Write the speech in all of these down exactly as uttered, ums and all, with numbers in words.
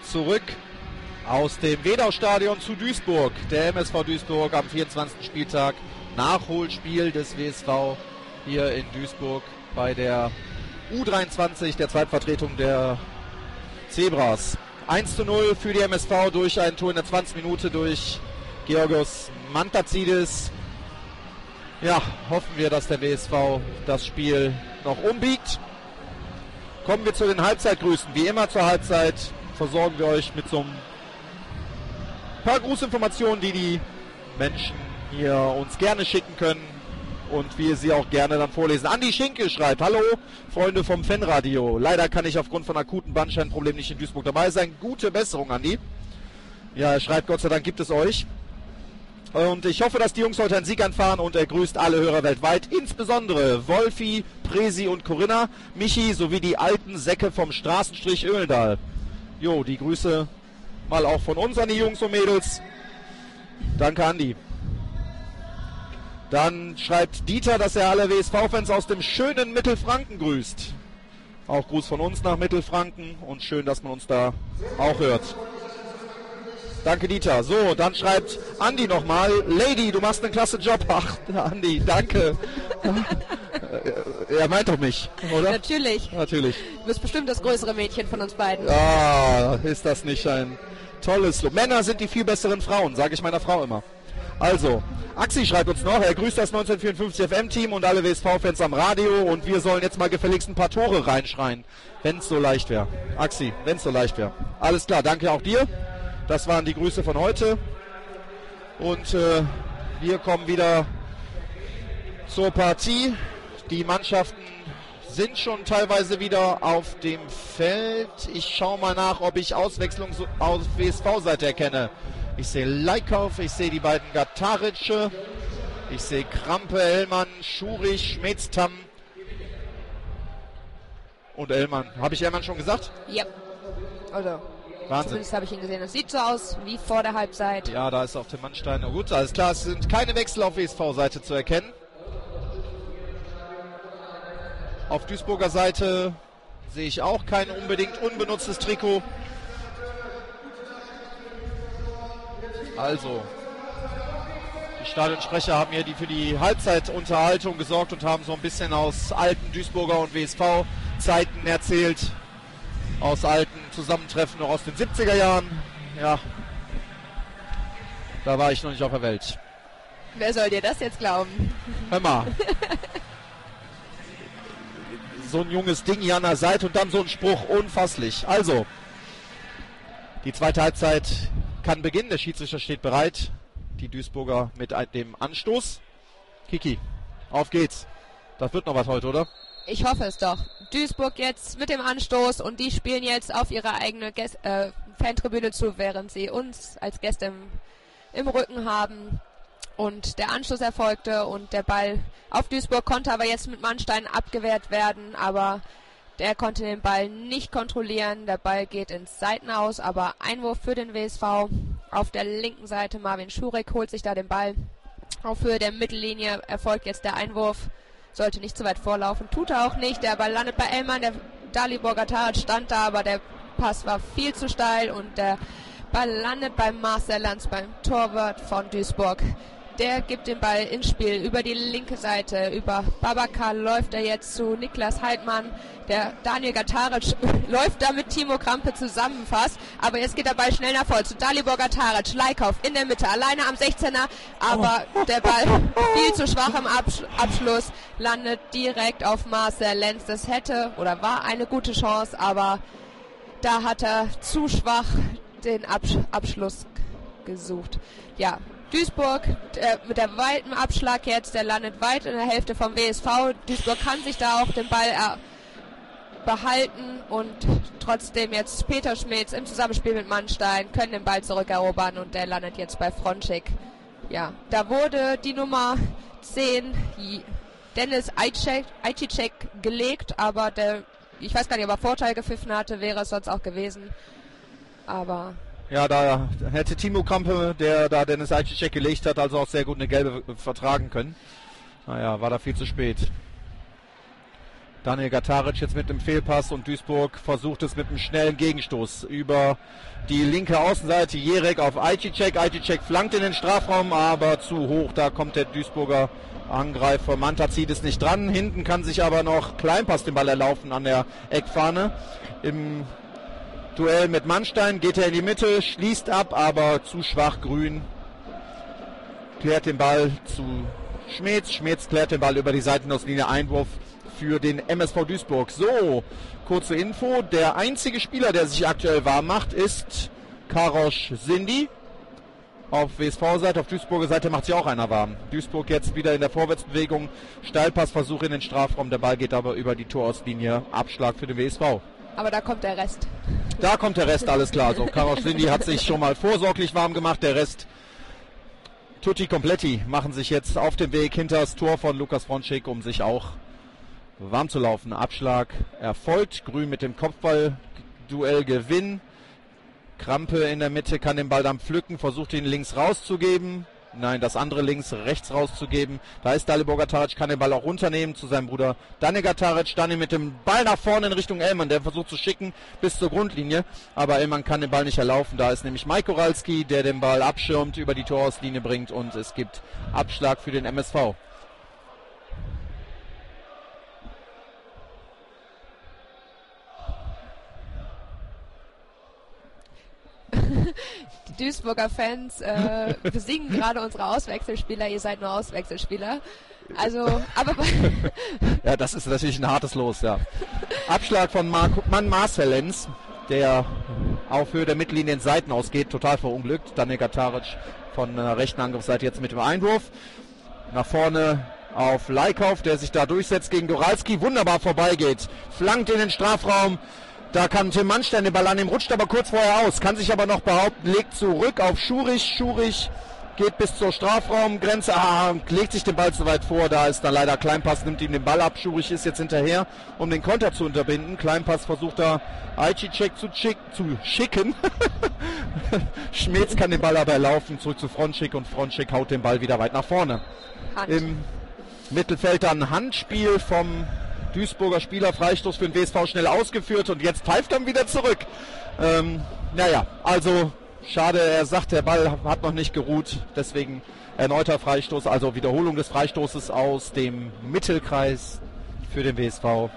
zurück aus dem Wedau-Stadion zu Duisburg. Der M S V Duisburg am vierundzwanzigsten Spieltag. Nachholspiel des W S V hier in Duisburg bei der U dreiundzwanzig, der Zweitvertretung der Zebras. eins zu null für die M S V durch ein Tor in der zwanzigsten Minute durch Georgios Mantazidis. Ja, hoffen wir, dass der W S V das Spiel noch umbiegt. Kommen wir zu den Halbzeitgrüßen. Wie immer zur Halbzeit versorgen wir euch mit so ein paar Grußinformationen, die die Menschen hier uns gerne schicken können und wir sie auch gerne dann vorlesen. Andi Schinke schreibt: Hallo Freunde vom Fanradio. Leider kann ich aufgrund von akuten Bandscheibenproblemen nicht in Duisburg dabei sein. Gute Besserung, Andi. Ja, er schreibt: Gott sei Dank gibt es euch. Und ich hoffe, dass die Jungs heute einen Sieg einfahren, und er grüßt alle Hörer weltweit, insbesondere Wolfi, Presi und Corinna, Michi sowie die alten Säcke vom Straßenstrich Öhlendal. Jo, die Grüße mal auch von uns an die Jungs und Mädels. Danke, Andi. Dann schreibt Dieter, dass er alle W S V-Fans aus dem schönen Mittelfranken grüßt. Auch Gruß von uns nach Mittelfranken und schön, dass man uns da auch hört. Danke, Dieter. So, dann schreibt Andi nochmal: Lady, du machst einen klasse Job. Ach, Andi, danke. Er meint doch mich, oder? Natürlich. Natürlich. Du bist bestimmt das größere Mädchen von uns beiden. Ah, ist das nicht ein tolles Lob. Männer sind die viel besseren Frauen, sage ich meiner Frau immer. Also, Axi schreibt uns noch, er grüßt das neunzehnhundertvierundfünfzig F M-Team und alle W S V-Fans am Radio, und wir sollen jetzt mal gefälligst ein paar Tore reinschreien, wenn es so leicht wäre. Axi, wenn es so leicht wäre. Alles klar, danke auch dir. Das waren die Grüße von heute. Und äh, wir kommen wieder zur Partie. Die Mannschaften sind schon teilweise wieder auf dem Feld. Ich schaue mal nach, ob ich Auswechslung auf W S V-Seite erkenne. Ich sehe Leikauf, ich sehe die beiden Gataritsche, ich sehe Krampe, Ellmann, Schurich, Schmetztam und Ellmann. Habe ich Ellmann schon gesagt? Ja. Also, Wahnsinn. Zumindest habe ich ihn gesehen. Das sieht so aus wie vor der Halbzeit. Ja, da ist auch der Mannstein. Na gut, alles klar. Es sind keine Wechsel auf W S V-Seite zu erkennen. Auf Duisburger Seite sehe ich auch kein unbedingt unbenutztes Trikot. Also, die Stadionsprecher haben hier die für die Halbzeitunterhaltung gesorgt und haben so ein bisschen aus alten Duisburger und W S V-Zeiten erzählt. Aus alten Zusammentreffen noch aus den siebziger Jahren. Ja, da war ich noch nicht auf der Welt. Wer soll dir das jetzt glauben? Hör mal. So ein junges Ding hier an der Seite und dann so ein Spruch, unfasslich. Also, die zweite Halbzeit kann beginnen. Der Schiedsrichter steht bereit. Die Duisburger mit dem Anstoß. Kiki, auf geht's. Das wird noch was heute, oder? Ich hoffe es doch. Duisburg jetzt mit dem Anstoß, und die spielen jetzt auf ihre eigene Gäste, äh, Fantribüne zu, während sie uns als Gäste im, im Rücken haben. Und der Anstoß erfolgte und der Ball auf Duisburg konnte aber jetzt mit Mannstein abgewehrt werden, aber der konnte den Ball nicht kontrollieren. Der Ball geht ins Seitenaus, aber Einwurf für den W S V. Auf der linken Seite Marvin Schurek holt sich da den Ball. Auf Höhe der Mittellinie erfolgt jetzt der Einwurf. Sollte nicht zu weit vorlaufen, tut er auch nicht. Der Ball landet bei Ellmann, der Dalibor Gatarat stand da, aber der Pass war viel zu steil und der Ball landet bei Marcel Lanz, beim Torwart von Duisburg. Der gibt den Ball ins Spiel über die linke Seite. Über Babacar läuft er jetzt zu Niklas Heidmann. Der Daniel Gataric läuft da mit Timo Krampe zusammen fast. Aber jetzt geht der Ball schnell nach vorne zu Dalibor Gataric. Leikauf in der Mitte, alleine am sechzehner. Aber oh. der Ball viel zu schwach im Absch- Abschluss. Landet direkt auf Marcel Lenz. Das hätte oder war eine gute Chance. Aber da hat er zu schwach den Absch- Abschluss gesucht. Ja, Duisburg äh, mit der weiten Abschlag jetzt, der landet weit in der Hälfte vom W S V. Duisburg kann sich da auch den Ball äh, behalten und trotzdem jetzt Peter Schmitz im Zusammenspiel mit Mannstein können den Ball zurückerobern und der landet jetzt bei Fronschik. Ja, da wurde die Nummer zehn Dennis Ajcicek gelegt, aber der, ich weiß gar nicht, ob er Vorteil gepfiffen hatte, wäre es sonst auch gewesen. Aber ja, da hätte Timo Krampe, der da Dennis Ajcicek gelegt hat, also auch sehr gut eine gelbe vertragen können. Naja, war da viel zu spät. Daniel Gataric jetzt mit dem Fehlpass und Duisburg versucht es mit einem schnellen Gegenstoß über die linke Außenseite. Jerek auf Ajicek. Ajicek flankt in den Strafraum, aber zu hoch. Da kommt der Duisburger Angreifer Manta zieht es nicht dran. Hinten kann sich aber noch Kleinpass den Ball erlaufen an der Eckfahne. Im Duell mit Mannstein geht er in die Mitte, schließt ab, aber zu schwach. Grün klärt den Ball zu Schmetz. Schmetz klärt den Ball über die Seitenauslinie. Einwurf für den M S V Duisburg. So, kurze Info. Der einzige Spieler, der sich aktuell warm macht, ist Karosh Sindi. Auf W S V-Seite, auf Duisburger Seite macht sich auch einer warm. Duisburg jetzt wieder in der Vorwärtsbewegung. Steilpassversuch in den Strafraum. Der Ball geht aber über die Torauslinie. Abschlag für den W S V. Aber da kommt der Rest. Da kommt der Rest, alles klar. So, Karosh Sindi hat sich schon mal vorsorglich warm gemacht. Der Rest, Tutti Kompletti, machen sich jetzt auf den Weg hinter das Tor von Lukas Fronschik, um sich auch warm zu laufen. Abschlag erfolgt. Grün mit dem Kopfball-Duell Gewinn. Krampe in der Mitte kann den Ball dann pflücken, versucht ihn links rauszugeben. Nein, das andere links, rechts rauszugeben. Da ist Dalibor Gataric, kann den Ball auch runternehmen zu seinem Bruder Daniel Gataric. Daniel mit dem Ball nach vorne in Richtung Ellmann, der versucht zu schicken bis zur Grundlinie. Aber Ellmann kann den Ball nicht erlaufen. Da ist nämlich Mike Koralski, der den Ball abschirmt, über die Torauslinie bringt und es gibt Abschlag für den M S V. Die Duisburger Fans äh, besingen gerade unsere Auswechselspieler. Ihr seid nur Auswechselspieler. Also, aber ja, das ist natürlich ein hartes Los, ja. Abschlag von Marco, Mann Marcel Lenz, der auf Höhe der Mittellinie in Seiten ausgeht, total verunglückt. Daniel Gataric von der rechten Angriffsseite jetzt mit dem Einwurf. Nach vorne auf Leikauf, der sich da durchsetzt gegen Goralski, wunderbar vorbeigeht. Flankt in den Strafraum. Da kann Tim Mannstein den Ball annehmen, rutscht aber kurz vorher aus, kann sich aber noch behaupten, legt zurück auf Schurich. Schurich geht bis zur Strafraumgrenze, ah, legt sich den Ball zu weit vor, da ist dann leider Kleinpass, nimmt ihm den Ball ab. Schurich ist jetzt hinterher, um den Konter zu unterbinden. Kleinpass versucht da Ajicek zu, schick, zu schicken. Schmetz kann den Ball aber erlaufen, zurück zu Fronschik und Fronschik haut den Ball wieder weit nach vorne. Hand. Im Mittelfeld dann Handspiel vom Duisburger Spieler, Freistoß für den W S V schnell ausgeführt und jetzt pfeift er wieder zurück. Ähm, naja, also schade, er sagt, der Ball hat noch nicht geruht, deswegen erneuter Freistoß, also Wiederholung des Freistoßes aus dem Mittelkreis für den W S V.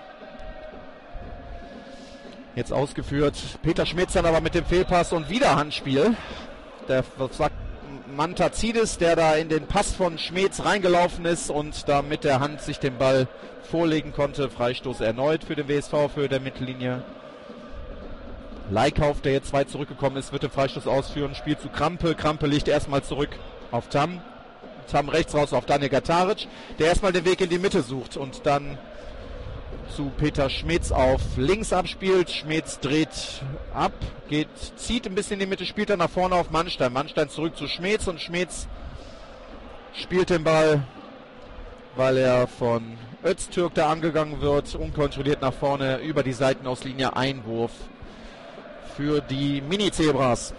Jetzt ausgeführt, Peter Schmetz dann aber mit dem Fehlpass und wieder Handspiel. Der sagt Mantazidis, der da in den Pass von Schmetz reingelaufen ist und da mit der Hand sich den Ball vorlegen konnte. Freistoß erneut für den W S V für der Mittellinie. Leikauf, der jetzt weit zurückgekommen ist, wird den Freistoß ausführen. Spiel zu Krampe. Krampe legt erstmal zurück auf Tam. Tam rechts raus auf Daniel Gataric, der erstmal den Weg in die Mitte sucht und dann zu Peter Schmetz auf links abspielt. Schmetz dreht ab, geht, zieht ein bisschen in die Mitte, spielt dann nach vorne auf Mannstein. Mannstein zurück zu Schmetz und Schmetz spielt den Ball, weil er von Öztürk da angegangen wird, unkontrolliert nach vorne über die Seitenauslinie. Einwurf für die Mini-Zebras.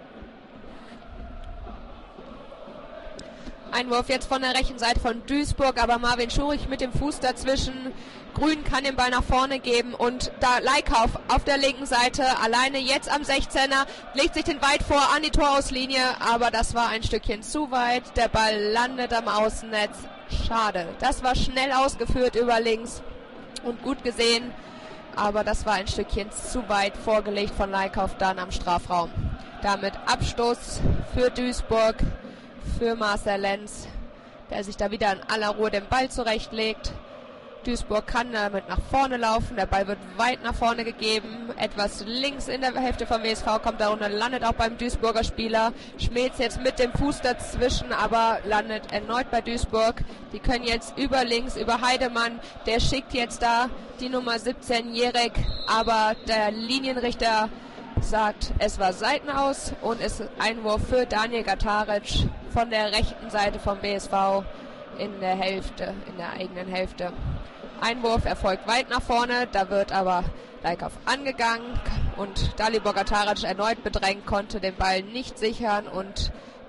Einwurf jetzt von der rechten Seite von Duisburg, aber Marvin Schurich mit dem Fuß dazwischen. Grün kann den Ball nach vorne geben und da Leikauf auf der linken Seite alleine jetzt am sechzehner, legt sich den weit vor an die Torauslinie, aber das war ein Stückchen zu weit. Der Ball landet am Außennetz. Schade. Das war schnell ausgeführt über links und gut gesehen, aber das war ein Stückchen zu weit vorgelegt von Leikauf dann am Strafraum. Damit Abstoß für Duisburg, für Marcel Lenz, der sich da wieder in aller Ruhe den Ball zurechtlegt. Duisburg kann damit nach vorne laufen, der Ball wird weit nach vorne gegeben, etwas links in der Hälfte vom W S V, kommt da runter, landet auch beim Duisburger Spieler. Schmetz jetzt mit dem Fuß dazwischen, aber landet erneut bei Duisburg. Die können jetzt über links, über Heidemann, der schickt jetzt da die Nummer siebzehn, Jerek, aber der Linienrichter sagt, es war Seitenaus und es ist Einwurf für Daniel Gataric von der rechten Seite vom W S V in der Hälfte, in der eigenen Hälfte. Einwurf erfolgt weit nach vorne, da wird aber Leikauf angegangen und Dalibor Gataric erneut bedrängt, konnte den Ball nicht sichern und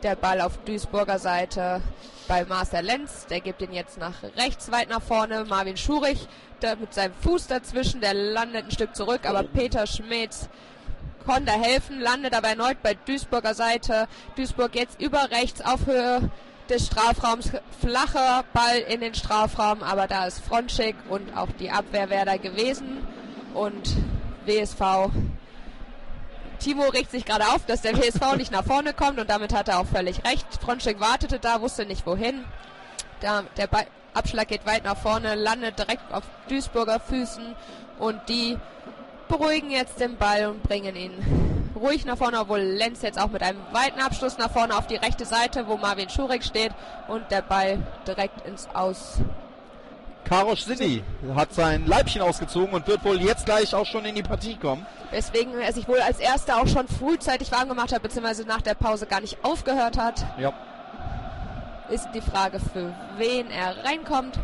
der Ball auf Duisburger Seite bei Marcel Lenz. Der gibt ihn jetzt nach rechts weit nach vorne. Marvin Schurich der mit seinem Fuß dazwischen, der landet ein Stück zurück, aber Peter Schmitz konnte helfen, landet aber erneut bei Duisburger Seite. Duisburg jetzt über rechts auf Höhe des Strafraums, flacher Ball in den Strafraum, aber da ist Fronschik und auch die Abwehr wäre da gewesen. Und W S V, Timo regt sich gerade auf, dass der W S V nicht nach vorne kommt und damit hat er auch völlig recht. Fronschik wartete da, wusste nicht wohin. Da, der Ball, Abschlag geht weit nach vorne, landet direkt auf Duisburger Füßen und die beruhigen jetzt den Ball und bringen ihn ruhig nach vorne, obwohl Lenz jetzt auch mit einem weiten Abschluss nach vorne auf die rechte Seite, wo Marvin Schurek steht und der Ball direkt ins Aus. Karosch Sinni hat sein Leibchen ausgezogen und wird wohl jetzt gleich auch schon in die Partie kommen. Weswegen er sich wohl als Erster auch schon frühzeitig warm gemacht hat, beziehungsweise nach der Pause gar nicht aufgehört hat. Ja. Ist die Frage, für wen er reinkommt.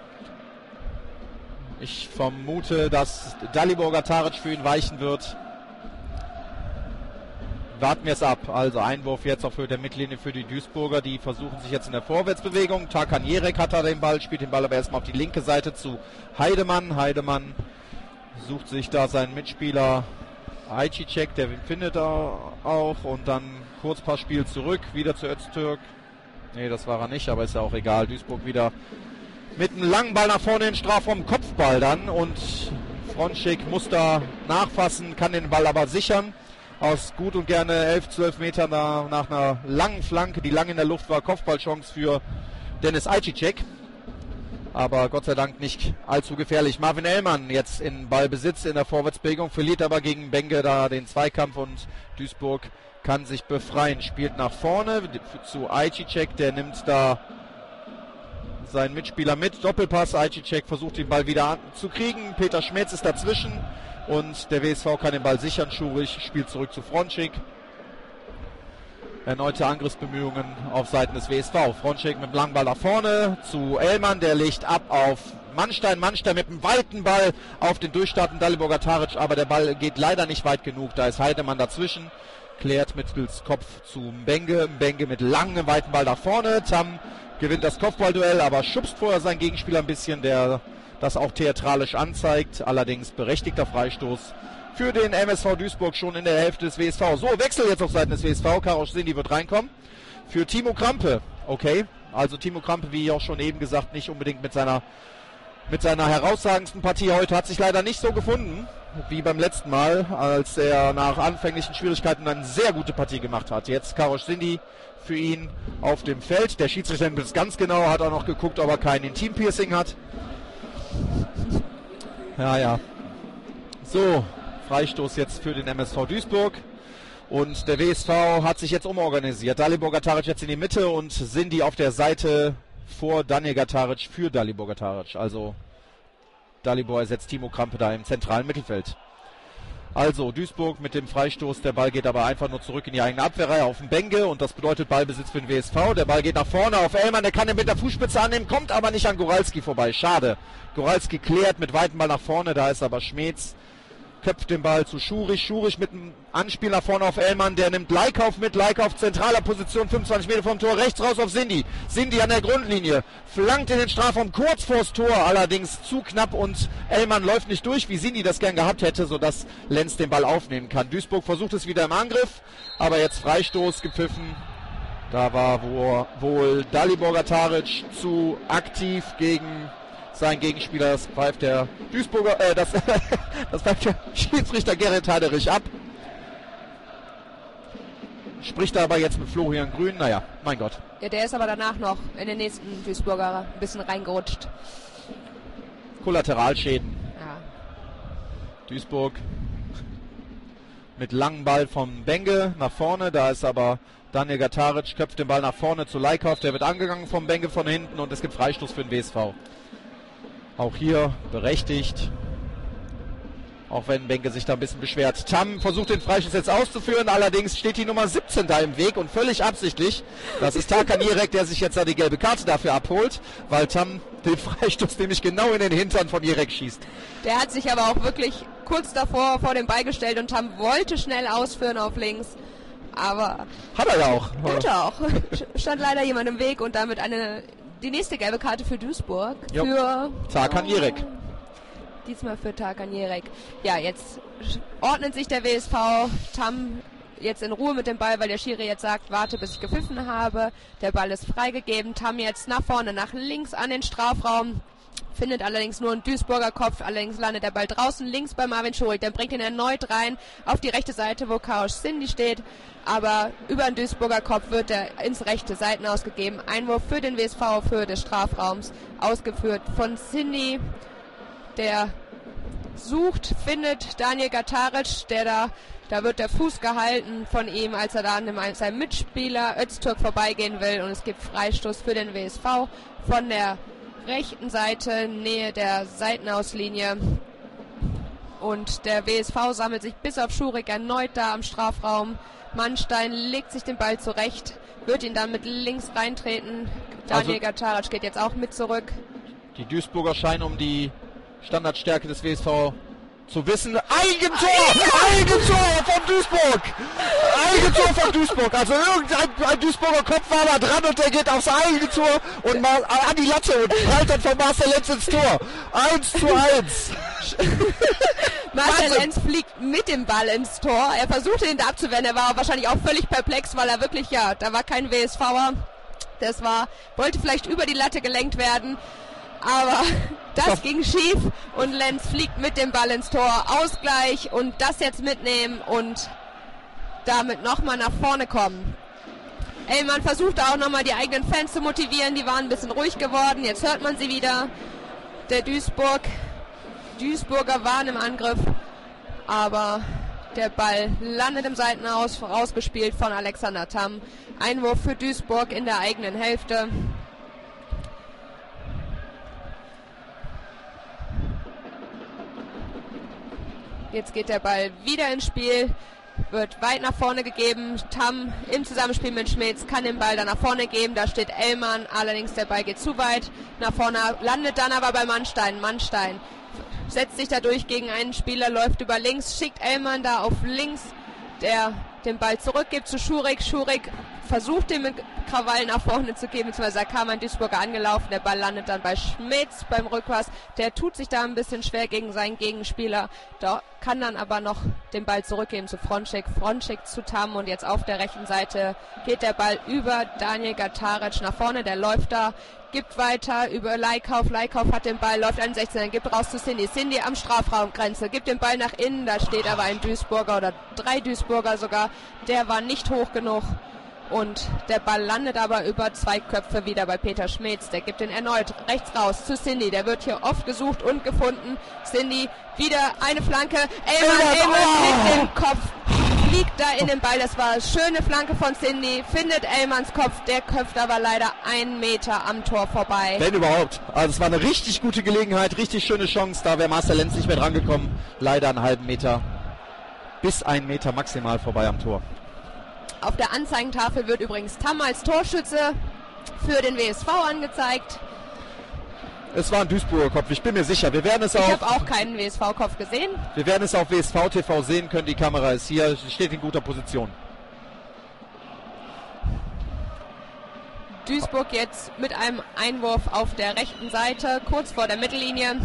Ich vermute, dass Dalibor Taric für ihn weichen wird. Warten wir es ab. Also Einwurf jetzt auf Höhe der Mittellinie für die Duisburger. Die versuchen sich jetzt in der Vorwärtsbewegung. Tarkan Jerek hat da den Ball, spielt den Ball aber erstmal auf die linke Seite zu Heidemann. Heidemann sucht sich da seinen Mitspieler Aycicek, der findet da auch. Und dann Kurzpassspiel zurück, wieder zu Öztürk. Nee, das war er nicht, aber ist ja auch egal. Duisburg wieder mit einem langen Ball nach vorne in den Strafraum, Kopfball dann. Und Fronschik muss da nachfassen, kann den Ball aber sichern. Aus gut und gerne elf, zwölf Metern nach, nach einer langen Flanke, die lang in der Luft war, Kopfballchance für Dennis Aycicek. Aber Gott sei Dank nicht allzu gefährlich. Marvin Ellmann jetzt in Ballbesitz in der Vorwärtsbewegung, verliert aber gegen Benge da den Zweikampf und Duisburg kann sich befreien. Spielt nach vorne zu Aycicek, der nimmt da seinen Mitspieler mit. Doppelpass, Aycicek versucht den Ball wieder zu kriegen. Peter Schmetz ist dazwischen. Und der W S V kann den Ball sichern. Schurich spielt zurück zu Fronschik. Erneute Angriffsbemühungen auf Seiten des W S V. Fronschik mit dem langen Ball nach vorne zu Ellmann. Der legt ab auf Mannstein. Mannstein mit einem weiten Ball auf den durchstartenden Dalibor Taric. Aber der Ball geht leider nicht weit genug. Da ist Heidemann dazwischen. Klärt mittels Kopf zu Mbenge. Mbenge mit langem, weiten Ball nach vorne. Tam gewinnt das Kopfballduell, aber schubst vorher seinen Gegenspieler ein bisschen, der das auch theatralisch anzeigt. Allerdings berechtigter Freistoß für den M S V Duisburg schon in der Hälfte des W S V. So, Wechsel jetzt auf Seiten des W S V. Karosch Sinni wird reinkommen. Für Timo Krampe. Okay, also Timo Krampe, wie auch schon eben gesagt, nicht unbedingt mit seiner mit seiner herausragendsten Partie heute. Hat sich leider nicht so gefunden wie beim letzten Mal, als er nach anfänglichen Schwierigkeiten eine sehr gute Partie gemacht hat. Jetzt Karosch Sinni für ihn auf dem Feld. Der Schiedsrichter nimmt es ganz genau, hat auch noch geguckt, ob er kein Intim-Piercing hat. Ja, ja. So, Freistoß jetzt für den M S V Duisburg. Und der W S V hat sich jetzt umorganisiert. Dalibor Taric jetzt in die Mitte und Sinni auf der Seite vor Daniel Taric für Dalibor Taric. Also Dalibor ersetzt Timo Krampe da im zentralen Mittelfeld. Also Duisburg mit dem Freistoß, der Ball geht aber einfach nur zurück in die eigene Abwehrreihe auf den Benge und das bedeutet Ballbesitz für den W S V. Der Ball geht nach vorne auf Ellmann, der kann ihn mit der Fußspitze annehmen, kommt aber nicht an Goralski vorbei. Schade. Goralski klärt mit weitem Ball nach vorne, da ist aber Schmetz. Köpft den Ball zu Schurich. Schurich mit einem Anspiel nach vorne auf Ellmann. Der nimmt Leikauf mit. Leikauf zentraler Position, fünfundzwanzig Meter vom Tor. Rechts raus auf Sinni. Sinni an der Grundlinie. Flankt in den Strafraum kurz vors Tor. Allerdings zu knapp und Ellmann läuft nicht durch, wie Sinni das gern gehabt hätte, sodass Lenz den Ball aufnehmen kann. Duisburg versucht es wieder im Angriff. Aber jetzt Freistoß gepfiffen. Da war wohl, wohl Dalibor Taric zu aktiv gegen sein Gegenspieler. Das pfeift der Duisburger, äh, das, das pfeift der Schiedsrichter Gerrit Heiderich ab. Spricht aber jetzt mit Florian Grün. Naja, mein Gott. Ja, der ist aber danach noch in den nächsten Duisburger ein bisschen reingerutscht. Kollateralschäden. Ja. Duisburg mit langem Ball vom Benge nach vorne. Da ist aber Daniel Taric, köpft den Ball nach vorne zu Leikauf. Der wird angegangen vom Benge von hinten und es gibt Freistoß für den W S V. Auch hier berechtigt. Auch wenn Benke sich da ein bisschen beschwert. Tam versucht den Freistoß jetzt auszuführen. Allerdings steht die Nummer siebzehn da im Weg und völlig absichtlich. Das ist Tarkan Jerek, der sich jetzt da die gelbe Karte dafür abholt, weil Tam den Freistoß nämlich genau in den Hintern von Jerek schießt. Der hat sich aber auch wirklich kurz davor vor den Ball gestellt und Tam wollte schnell ausführen auf links. aber... Hat er ja auch. Hat er auch. Stand leider jemand im Weg und damit eine die nächste gelbe Karte für Duisburg. Jo. Für... Tarkan Jerek. Diesmal für Tarkan Jerek. Ja, jetzt ordnet sich der W S V. Tam jetzt in Ruhe mit dem Ball, weil der Schiri jetzt sagt, warte, bis ich gepfiffen habe. Der Ball ist freigegeben. Tam jetzt nach vorne, nach links an den Strafraum. Findet allerdings nur einen Duisburger Kopf. Allerdings landet der Ball draußen links bei Marvin Schurig. Der bringt ihn erneut rein auf die rechte Seite, wo Kaosh Cindy steht. Aber über den Duisburger Kopf wird er ins rechte Seiten ausgegeben. Einwurf für den W S V, für des Strafraums. Ausgeführt von Cindy. Der sucht, findet Daniel Gataric, der da, da wird der Fuß gehalten von ihm, als er da an dem, seinem Mitspieler Öztürk vorbeigehen will, und es gibt Freistoß für den W S V von der rechten Seite, Nähe der Seitenauslinie, und der W S V sammelt sich bis auf Schurig erneut da am Strafraum. Mannstein legt sich den Ball zurecht, wird ihn dann mit links reintreten. Daniel also, Gataric geht jetzt auch mit zurück. Die Duisburger scheinen um die Standardstärke des W S V zu wissen. Eigentor! Eigentor von Duisburg! Eigentor von Duisburg! Also irgendein ein Duisburger Kopf war da dran und der geht aufs Eigentor und mal an die Latte und prallt dann von Marcel Lenz ins Tor. eins zu eins. Marcel Lenz fliegt mit dem Ball ins Tor. Er versuchte ihn da abzuwehren. Er war wahrscheinlich auch völlig perplex, weil er wirklich, ja, da war kein W S Ver. Das war, wollte vielleicht über die Latte gelenkt werden. Aber das ging schief und Lenz fliegt mit dem Ball ins Tor. Ausgleich und das jetzt mitnehmen und damit nochmal nach vorne kommen. Ellmann versucht auch nochmal die eigenen Fans zu motivieren. Die waren ein bisschen ruhig geworden. Jetzt hört man sie wieder. Der Duisburg, Duisburger waren im Angriff. Aber der Ball landet im Seitenaus, rausgespielt von Alexander Tam. Einwurf für Duisburg in der eigenen Hälfte. Jetzt geht der Ball wieder ins Spiel, wird weit nach vorne gegeben. Tam im Zusammenspiel mit Schmitz kann den Ball dann nach vorne geben. Da steht Ellmann, allerdings der Ball geht zu weit nach vorne, landet dann aber bei Mannstein. Mannstein setzt sich dadurch gegen einen Spieler, läuft über links, schickt Ellmann da auf links, der den Ball zurückgibt zu Schurig. Schurig versucht den mit Krawall nach vorne zu geben, beziehungsweise da kam ein Duisburger angelaufen, der Ball landet dann bei Schmitz beim Rückpass, der tut sich da ein bisschen schwer gegen seinen Gegenspieler, da kann dann aber noch den Ball zurückgeben zu Fronschek, Fronschek zu Tam, und jetzt auf der rechten Seite geht der Ball über Daniel Gataric nach vorne, der läuft da, gibt weiter über Leikauf, Leikauf hat den Ball, läuft an sechzehn, gibt raus zu Cindy, Cindy am Strafraumgrenze, gibt den Ball nach innen, da steht aber ein Duisburger oder drei Duisburger sogar, der war nicht hoch genug. Und der Ball landet aber über zwei Köpfe wieder bei Peter Schmitz. Der gibt ihn erneut rechts raus zu Cindy. Der wird hier oft gesucht und gefunden. Cindy, wieder eine Flanke. Ellmann, Ellmann oh. mit dem Kopf fliegt da in den Ball. Das war eine schöne Flanke von Cindy. Findet Ellmanns Kopf. Der köpft aber leider einen Meter am Tor vorbei. Wenn überhaupt. Also es war eine richtig gute Gelegenheit. Richtig schöne Chance. Da wäre Marcel Lenz nicht mehr dran gekommen. Leider einen halben Meter. Bis einen Meter maximal vorbei am Tor. Auf der Anzeigentafel wird übrigens Tam als Torschütze für den W S V angezeigt. Es war ein Duisburger Kopf, ich bin mir sicher. Wir werden es ich auch. Ich habe auch keinen W S V-Kopf gesehen. Wir werden es auf W S V T V sehen können. Die Kamera ist hier, steht in guter Position. Duisburg jetzt mit einem Einwurf auf der rechten Seite, kurz vor der Mittellinie.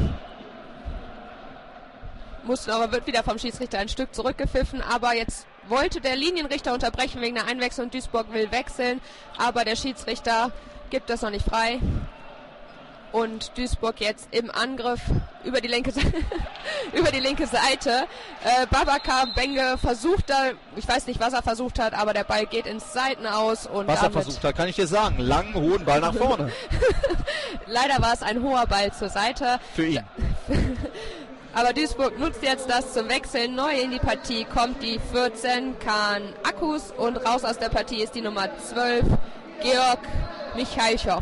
Mussten aber wird wieder vom Schiedsrichter ein Stück zurückgepfiffen, aber jetzt wollte der Linienrichter unterbrechen wegen der Einwechslung. Duisburg will wechseln, aber der Schiedsrichter gibt das noch nicht frei. Und Duisburg jetzt im Angriff über die linke, über die linke Seite. Äh, Babacar Benge versucht da, ich weiß nicht, was er versucht hat, aber der Ball geht ins Seitenaus. Und was er versucht hat, kann ich dir sagen. Langen, hohen Ball nach vorne. Leider war es ein hoher Ball zur Seite. Für ihn. Aber Duisburg nutzt jetzt das zum Wechseln. Neu in die Partie kommt die vierzehn, Kahn Akkus, und raus aus der Partie ist die Nummer zwölf, Georg Michalchow.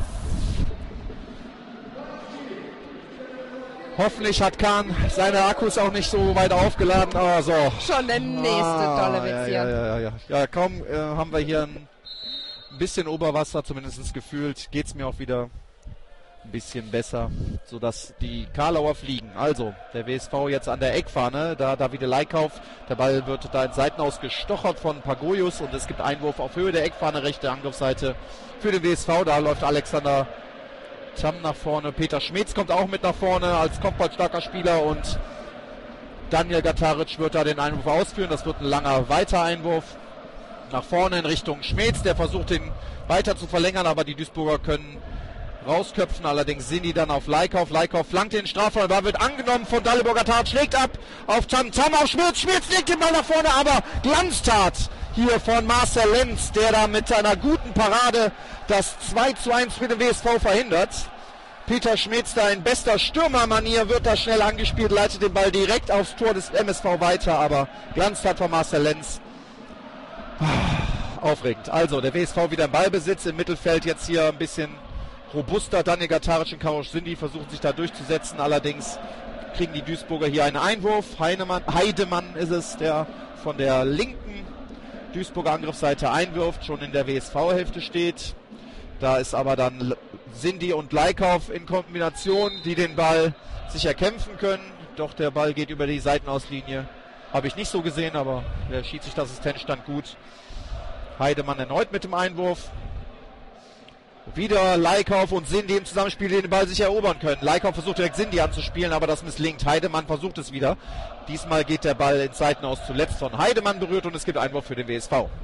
Hoffentlich hat Kahn seine Akkus auch nicht so weit aufgeladen. Aber so. Schon der nächste ah, tolle Witz ja, hier. Ja, ja, ja, ja. ja kaum äh, haben wir hier ein bisschen Oberwasser, zumindest gefühlt, geht es mir auch wieder ein bisschen besser, sodass die Karlauer fliegen. Also, der W S V jetzt an der Eckfahne, da Davide Leikauf, der Ball wird da in Seitenaus gestochert von Pagoyus und es gibt Einwurf auf Höhe der Eckfahne, rechte Angriffsseite für den W S V, da läuft Alexander Tam nach vorne, Peter Schmetz kommt auch mit nach vorne als kopfballstarker Spieler und Daniel Gataric wird da den Einwurf ausführen, das wird ein langer Weitereinwurf nach vorne in Richtung Schmetz, der versucht den weiter zu verlängern, aber die Duisburger können rausköpfen, allerdings sind die dann auf Leikauf. Leikauf flankt den Strafraum, da wird angenommen von Dalibor Gataric, schlägt ab auf Tam, Tam auf Schmitz, Schmitz legt den Ball nach vorne, aber Glanztat hier von Marcel Lenz, der da mit einer guten Parade das zwei zu eins für den W S V verhindert. Peter Schmitz da in bester Stürmermanier wird da schnell angespielt, leitet den Ball direkt aufs Tor des M S V weiter, aber Glanztat von Marcel Lenz. Aufregend. Also der W S V wieder im Ballbesitz, im Mittelfeld jetzt hier ein bisschen robuster. Daniel Gataric und Karosch Sindi versuchen sich da durchzusetzen. Allerdings kriegen die Duisburger hier einen Einwurf. Heinemann, Heidemann ist es, der von der linken Duisburger Angriffsseite einwirft, schon in der W S V-Hälfte steht. Da ist aber dann Sindi und Leikauf in Kombination, die den Ball sich erkämpfen können. Doch der Ball geht über die Seitenauslinie. Habe ich nicht so gesehen, aber der Schiedsrichterassistent stand gut. Heidemann erneut mit dem Einwurf. Wieder Leikauf und Sindi im Zusammenspiel, die den Ball sich erobern können. Leikauf versucht direkt Sindi anzuspielen, aber das misslingt. Heidemann versucht es wieder. Diesmal geht der Ball ins Seitenaus zuletzt von Heidemann berührt und es gibt Einwurf für den W S V.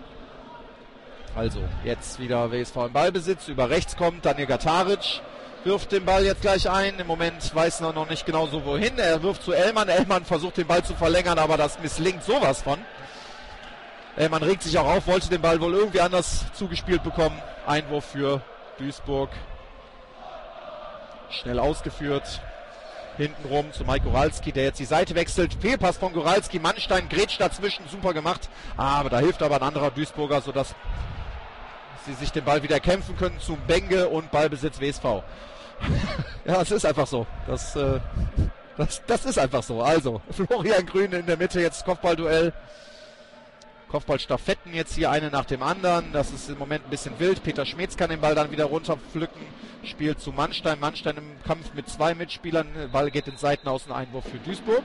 Also jetzt wieder W S V im Ballbesitz. Über rechts kommt Daniel Gataric, wirft den Ball jetzt gleich ein. Im Moment weiß er noch nicht genau so wohin. Er wirft zu Ellmann. Ellmann versucht den Ball zu verlängern, aber das misslingt sowas von. Ellmann regt sich auch auf, wollte den Ball wohl irgendwie anders zugespielt bekommen. Einwurf für Duisburg. Schnell ausgeführt. Hintenrum zu Mike Goralski, der jetzt die Seite wechselt. Fehlpass von Goralski. Mannstein grätscht dazwischen. Super gemacht. Aber da hilft aber ein anderer Duisburger, sodass sie sich den Ball wieder kämpfen können zu Benge und Ballbesitz W S V. Ja, es ist einfach so. Das, äh, das, das ist einfach so. Also, Florian Grün in der Mitte, jetzt Kopfballduell. Kopfballstaffetten jetzt hier, eine nach dem anderen. Das ist im Moment ein bisschen wild. Peter Schmetz kann den Ball dann wieder runterpflücken. Spielt zu Mannstein. Mannstein im Kampf mit zwei Mitspielern. Der Ball geht in Seitenaus, ein Einwurf für Duisburg.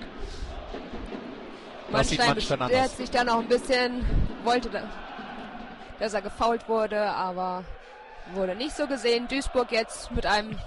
Was Mannstein beschwert sich dann auch ein bisschen, wollte, dass er gefoult wurde, aber wurde nicht so gesehen. Duisburg jetzt mit einem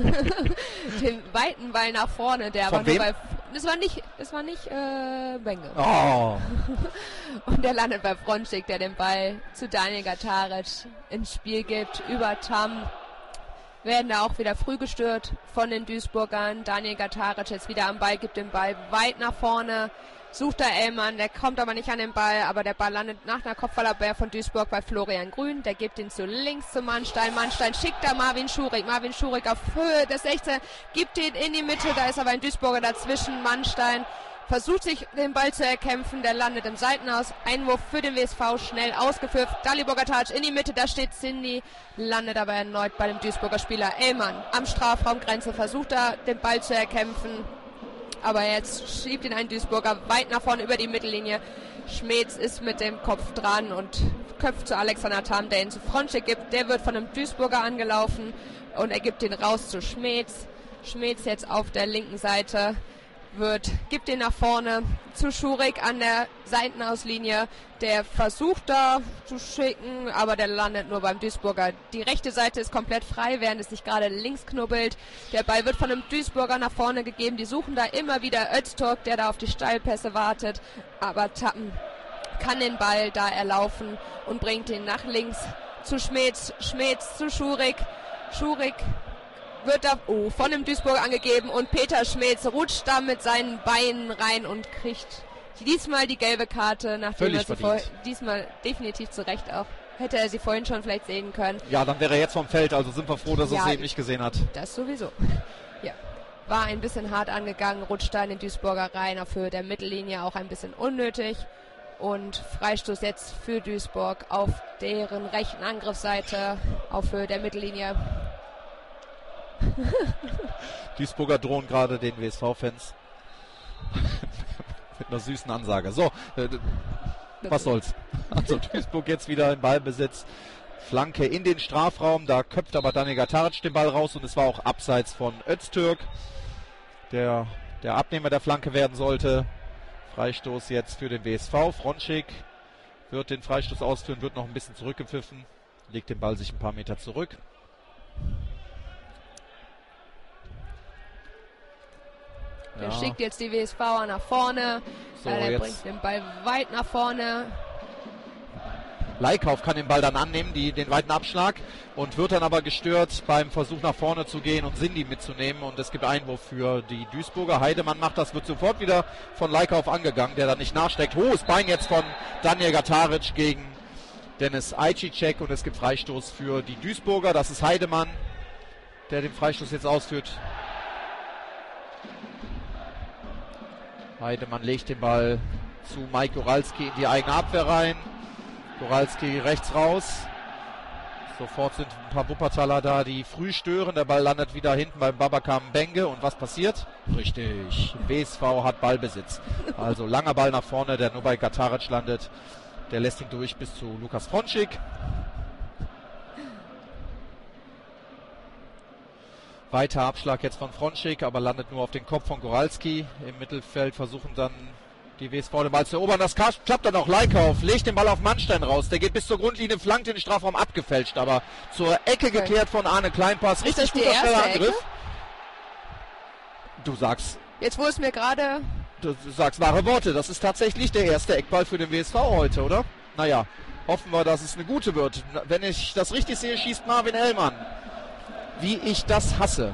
den weiten Ball nach vorne, der Von aber wem? nur bei, es war nicht, es war nicht äh, Benge. Oh. Und der landet bei Frontschick, der den Ball zu Daniel Gataric ins Spiel gibt. Über Tam werden da auch wieder früh gestört von den Duisburgern. Daniel Gataric jetzt wieder am Ball, gibt den Ball weit nach vorne. Sucht da Ellmann, der kommt aber nicht an den Ball, aber der Ball landet nach einer Kopfballabwehr von Duisburg bei Florian Grün. Der gibt ihn zu links zu Mannstein. Mannstein schickt da Marvin Schurig. Marvin Schurig auf Höhe des sechzehn, gibt ihn in die Mitte. Da ist aber ein Duisburger dazwischen. Mannstein versucht sich den Ball zu erkämpfen. Der landet im Seitenaus. Einwurf für den W S V, schnell ausgeführt. Dalibor Gataric in die Mitte, da steht Sindi. Landet aber erneut bei dem Duisburger Spieler Ellmann am Strafraumgrenze. Versucht da den Ball zu erkämpfen. Aber jetzt schiebt ihn ein Duisburger weit nach vorne über die Mittellinie. Schmetz ist mit dem Kopf dran und köpft zu Alexander Tam, der ihn zu Frontschick gibt. Der wird von einem Duisburger angelaufen und er gibt ihn raus zu Schmetz. Schmetz jetzt auf der linken Seite wird, gibt ihn nach vorne zu Schurig an der Seitenauslinie. Der versucht da zu schicken, aber der landet nur beim Duisburger. Die rechte Seite ist komplett frei, während es sich gerade links knubbelt. Der Ball wird von einem Duisburger nach vorne gegeben. Die suchen da immer wieder Özturk, der da auf die Steilpässe wartet. Aber Tappen kann den Ball da erlaufen und bringt ihn nach links zu Schmetz. Schmetz zu Schurig. Schurig wird da oh, von dem Duisburger angegeben und Peter Schmetz rutscht da mit seinen Beinen rein und kriegt diesmal die gelbe Karte, nachdem er sie vor, diesmal definitiv zu Recht auch. Hätte er sie vorhin schon vielleicht sehen können. Ja, dann wäre er jetzt vom Feld, also sind wir froh, dass ja, er sie eben nicht gesehen hat. Das sowieso. Ja. War ein bisschen hart angegangen, rutscht da in den Duisburger rein, auf Höhe der Mittellinie auch ein bisschen unnötig. Und Freistoß jetzt für Duisburg auf deren rechten Angriffsseite, auf Höhe der Mittellinie. Duisburger drohen gerade den W S V-Fans mit einer süßen Ansage. So, äh, was soll's. Also Duisburg jetzt wieder im Ballbesitz. Flanke in den Strafraum, da köpft aber Daniel Gataric den Ball raus und es war auch abseits von Öztürk, der der Abnehmer der Flanke werden sollte. Freistoß jetzt für den W S V. Frontschik wird den Freistoß ausführen, wird noch ein bisschen zurückgepfiffen, legt den Ball sich ein paar Meter zurück. Der ja. schickt jetzt die W S V'er nach vorne. So, ja, der jetzt bringt den Ball weit nach vorne. Leikauf kann den Ball dann annehmen, die, den weiten Abschlag, und wird dann aber gestört beim Versuch nach vorne zu gehen und Cindy mitzunehmen, und es gibt Einwurf für die Duisburger. Heidemann macht das, wird sofort wieder von Leikauf angegangen, der dann nicht nachsteckt. Hohes Bein jetzt von Daniel Gataric gegen Dennis Ajicek, und es gibt Freistoß für die Duisburger. Das ist Heidemann, der den Freistoß jetzt ausführt. Heidemann legt den Ball zu Mike Goralski in die eigene Abwehr rein. Goralski rechts raus. Sofort sind ein paar Wuppertaler da, die früh stören. Der Ball landet wieder hinten beim Babakam Benge. Und was passiert? Richtig. W S V hat Ballbesitz. Also langer Ball nach vorne, der nur bei Gataric landet. Der lässt ihn durch bis zu Lukas Frontschik. Weiter Abschlag jetzt von Frontschik, aber landet nur auf den Kopf von Goralski. Im Mittelfeld versuchen dann die W S V den Ball zu erobern. Das klappt dann auch. Leikauf legt den Ball auf Mannstein raus. Der geht bis zur Grundlinie, flankt in den Strafraum, abgefälscht, aber zur Ecke geklärt von Arne Kleinpass. Richtig guter, schneller Angriff. Du sagst... Jetzt wo es mir gerade... Du sagst wahre Worte. Das ist tatsächlich der erste Eckball für den W S V heute, oder? Naja, hoffen wir, dass es eine gute wird. Wenn ich das richtig sehe, schießt Marvin Ellmann. Wie ich das hasse.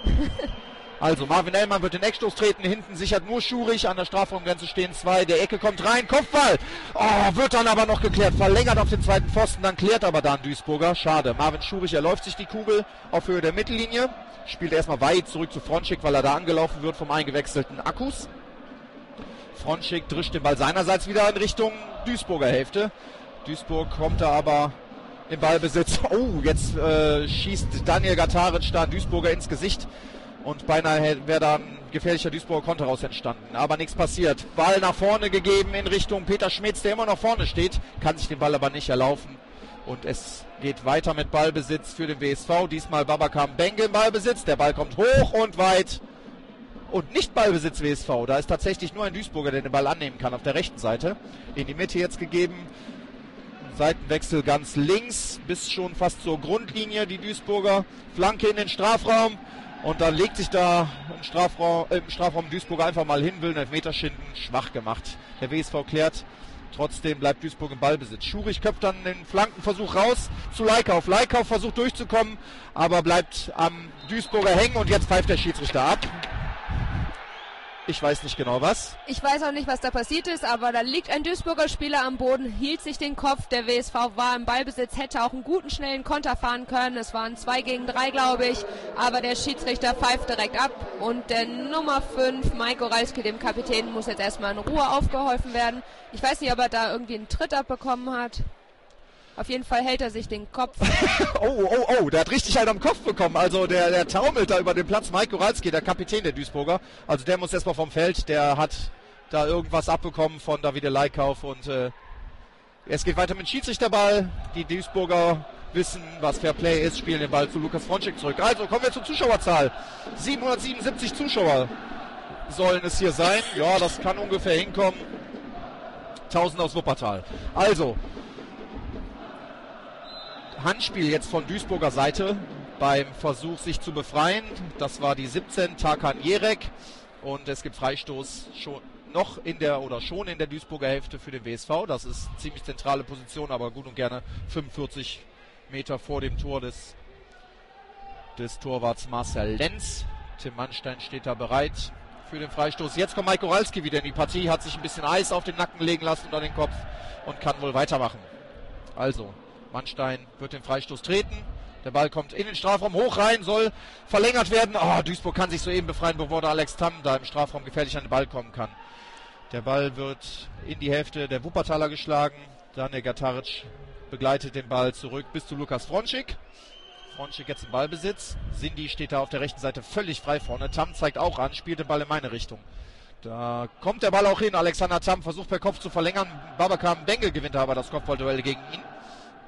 Also Marvin Ellmann wird den Eckstoß treten, hinten sichert nur Schurich, an der Strafraumgrenze stehen zwei, der Ecke kommt rein, Kopfball, oh, wird dann aber noch geklärt, verlängert auf den zweiten Pfosten, dann klärt aber da ein Duisburger, schade. Marvin Schurich erläuft sich die Kugel auf Höhe der Mittellinie, spielt erstmal weit zurück zu Frontschik, weil er da angelaufen wird vom eingewechselten Akkus. Frontschik drischt den Ball seinerseits wieder in Richtung Duisburger Hälfte. Duisburg kommt da aber im Ballbesitz. Oh, jetzt äh, schießt Daniel Gataric da Duisburger ins Gesicht. Und beinahe wäre da ein gefährlicher Duisburger Konter raus entstanden. Aber nichts passiert. Ball nach vorne gegeben in Richtung Peter Schmitz, der immer noch vorne steht. Kann sich den Ball aber nicht erlaufen. Und es geht weiter mit Ballbesitz für den W S V. Diesmal Babakam Benge im Ballbesitz. Der Ball kommt hoch und weit. Und nicht Ballbesitz W S V. Da ist tatsächlich nur ein Duisburger, der den Ball annehmen kann auf der rechten Seite. In die Mitte jetzt gegeben. Seitenwechsel ganz links. Bis schon fast zur Grundlinie. Die Duisburger. Flanke in den Strafraum. Und dann legt sich da im Strafraum, äh, im Strafraum Duisburg einfach mal hin, will einen Elfmeter schinden, schwach gemacht. Der W S V klärt, trotzdem bleibt Duisburg im Ballbesitz. Schurich köpft dann den Flankenversuch raus zu Leikauf. Leikauf versucht durchzukommen, aber bleibt am Duisburger hängen, und jetzt pfeift der Schiedsrichter ab. Ich weiß nicht genau was. Ich weiß auch nicht, was da passiert ist, aber da liegt ein Duisburger Spieler am Boden, hielt sich den Kopf. Der W S V war im Ballbesitz, hätte auch einen guten, schnellen Konter fahren können. Es waren zwei gegen drei, glaube ich. Aber der Schiedsrichter pfeift direkt ab. Und der Nummer fünf, Mike Goralski, dem Kapitän, muss jetzt erstmal in Ruhe aufgeholfen werden. Ich weiß nicht, ob er da irgendwie einen Tritt abbekommen hat. Auf jeden Fall hält er sich den Kopf. oh, oh, oh, der hat richtig halt am Kopf bekommen. Also der, der taumelt da über den Platz. Mike Goralski, der Kapitän der Duisburger. Also der muss erstmal vom Feld. Der hat da irgendwas abbekommen von Davide Leikauf. Und äh, es geht weiter mit Schiedsrichterball. Die Duisburger wissen, was Fair Play ist, spielen den Ball zu Lukas Frontschik zurück. Also kommen wir zur Zuschauerzahl. siebenhundertsiebenundsiebzig Zuschauer sollen es hier sein. Ja, das kann ungefähr hinkommen. tausend aus Wuppertal. Also Handspiel jetzt von Duisburger Seite beim Versuch, sich zu befreien. Das war die siebzehn, Tarkan Jerek. Und es gibt Freistoß schon noch in der oder schon in der Duisburger Hälfte für den W S V. Das ist eine ziemlich zentrale Position, aber gut und gerne fünfundvierzig Meter vor dem Tor des, des Torwarts Marcel Lenz. Tim Mannstein steht da bereit für den Freistoß. Jetzt kommt Mike Goralski wieder in die Partie, hat sich ein bisschen Eis auf den Nacken legen lassen und an den Kopf und kann wohl weitermachen. Also Mannstein wird den Freistoß treten. Der Ball kommt in den Strafraum hoch rein, soll verlängert werden. Oh, Duisburg kann sich soeben befreien, bevor der Alex Tamm da im Strafraum gefährlich an den Ball kommen kann. Der Ball wird in die Hälfte der Wuppertaler geschlagen. Daniel Gataric begleitet den Ball zurück bis zu Lukas Frontschik. Frontschik jetzt im Ballbesitz. Cindy steht da auf der rechten Seite völlig frei vorne. Tamm zeigt auch an, spielt den Ball in meine Richtung. Da kommt der Ball auch hin. Alexander Tamm versucht per Kopf zu verlängern. Babakam Benge gewinnt aber das Kopfballduell gegen ihn.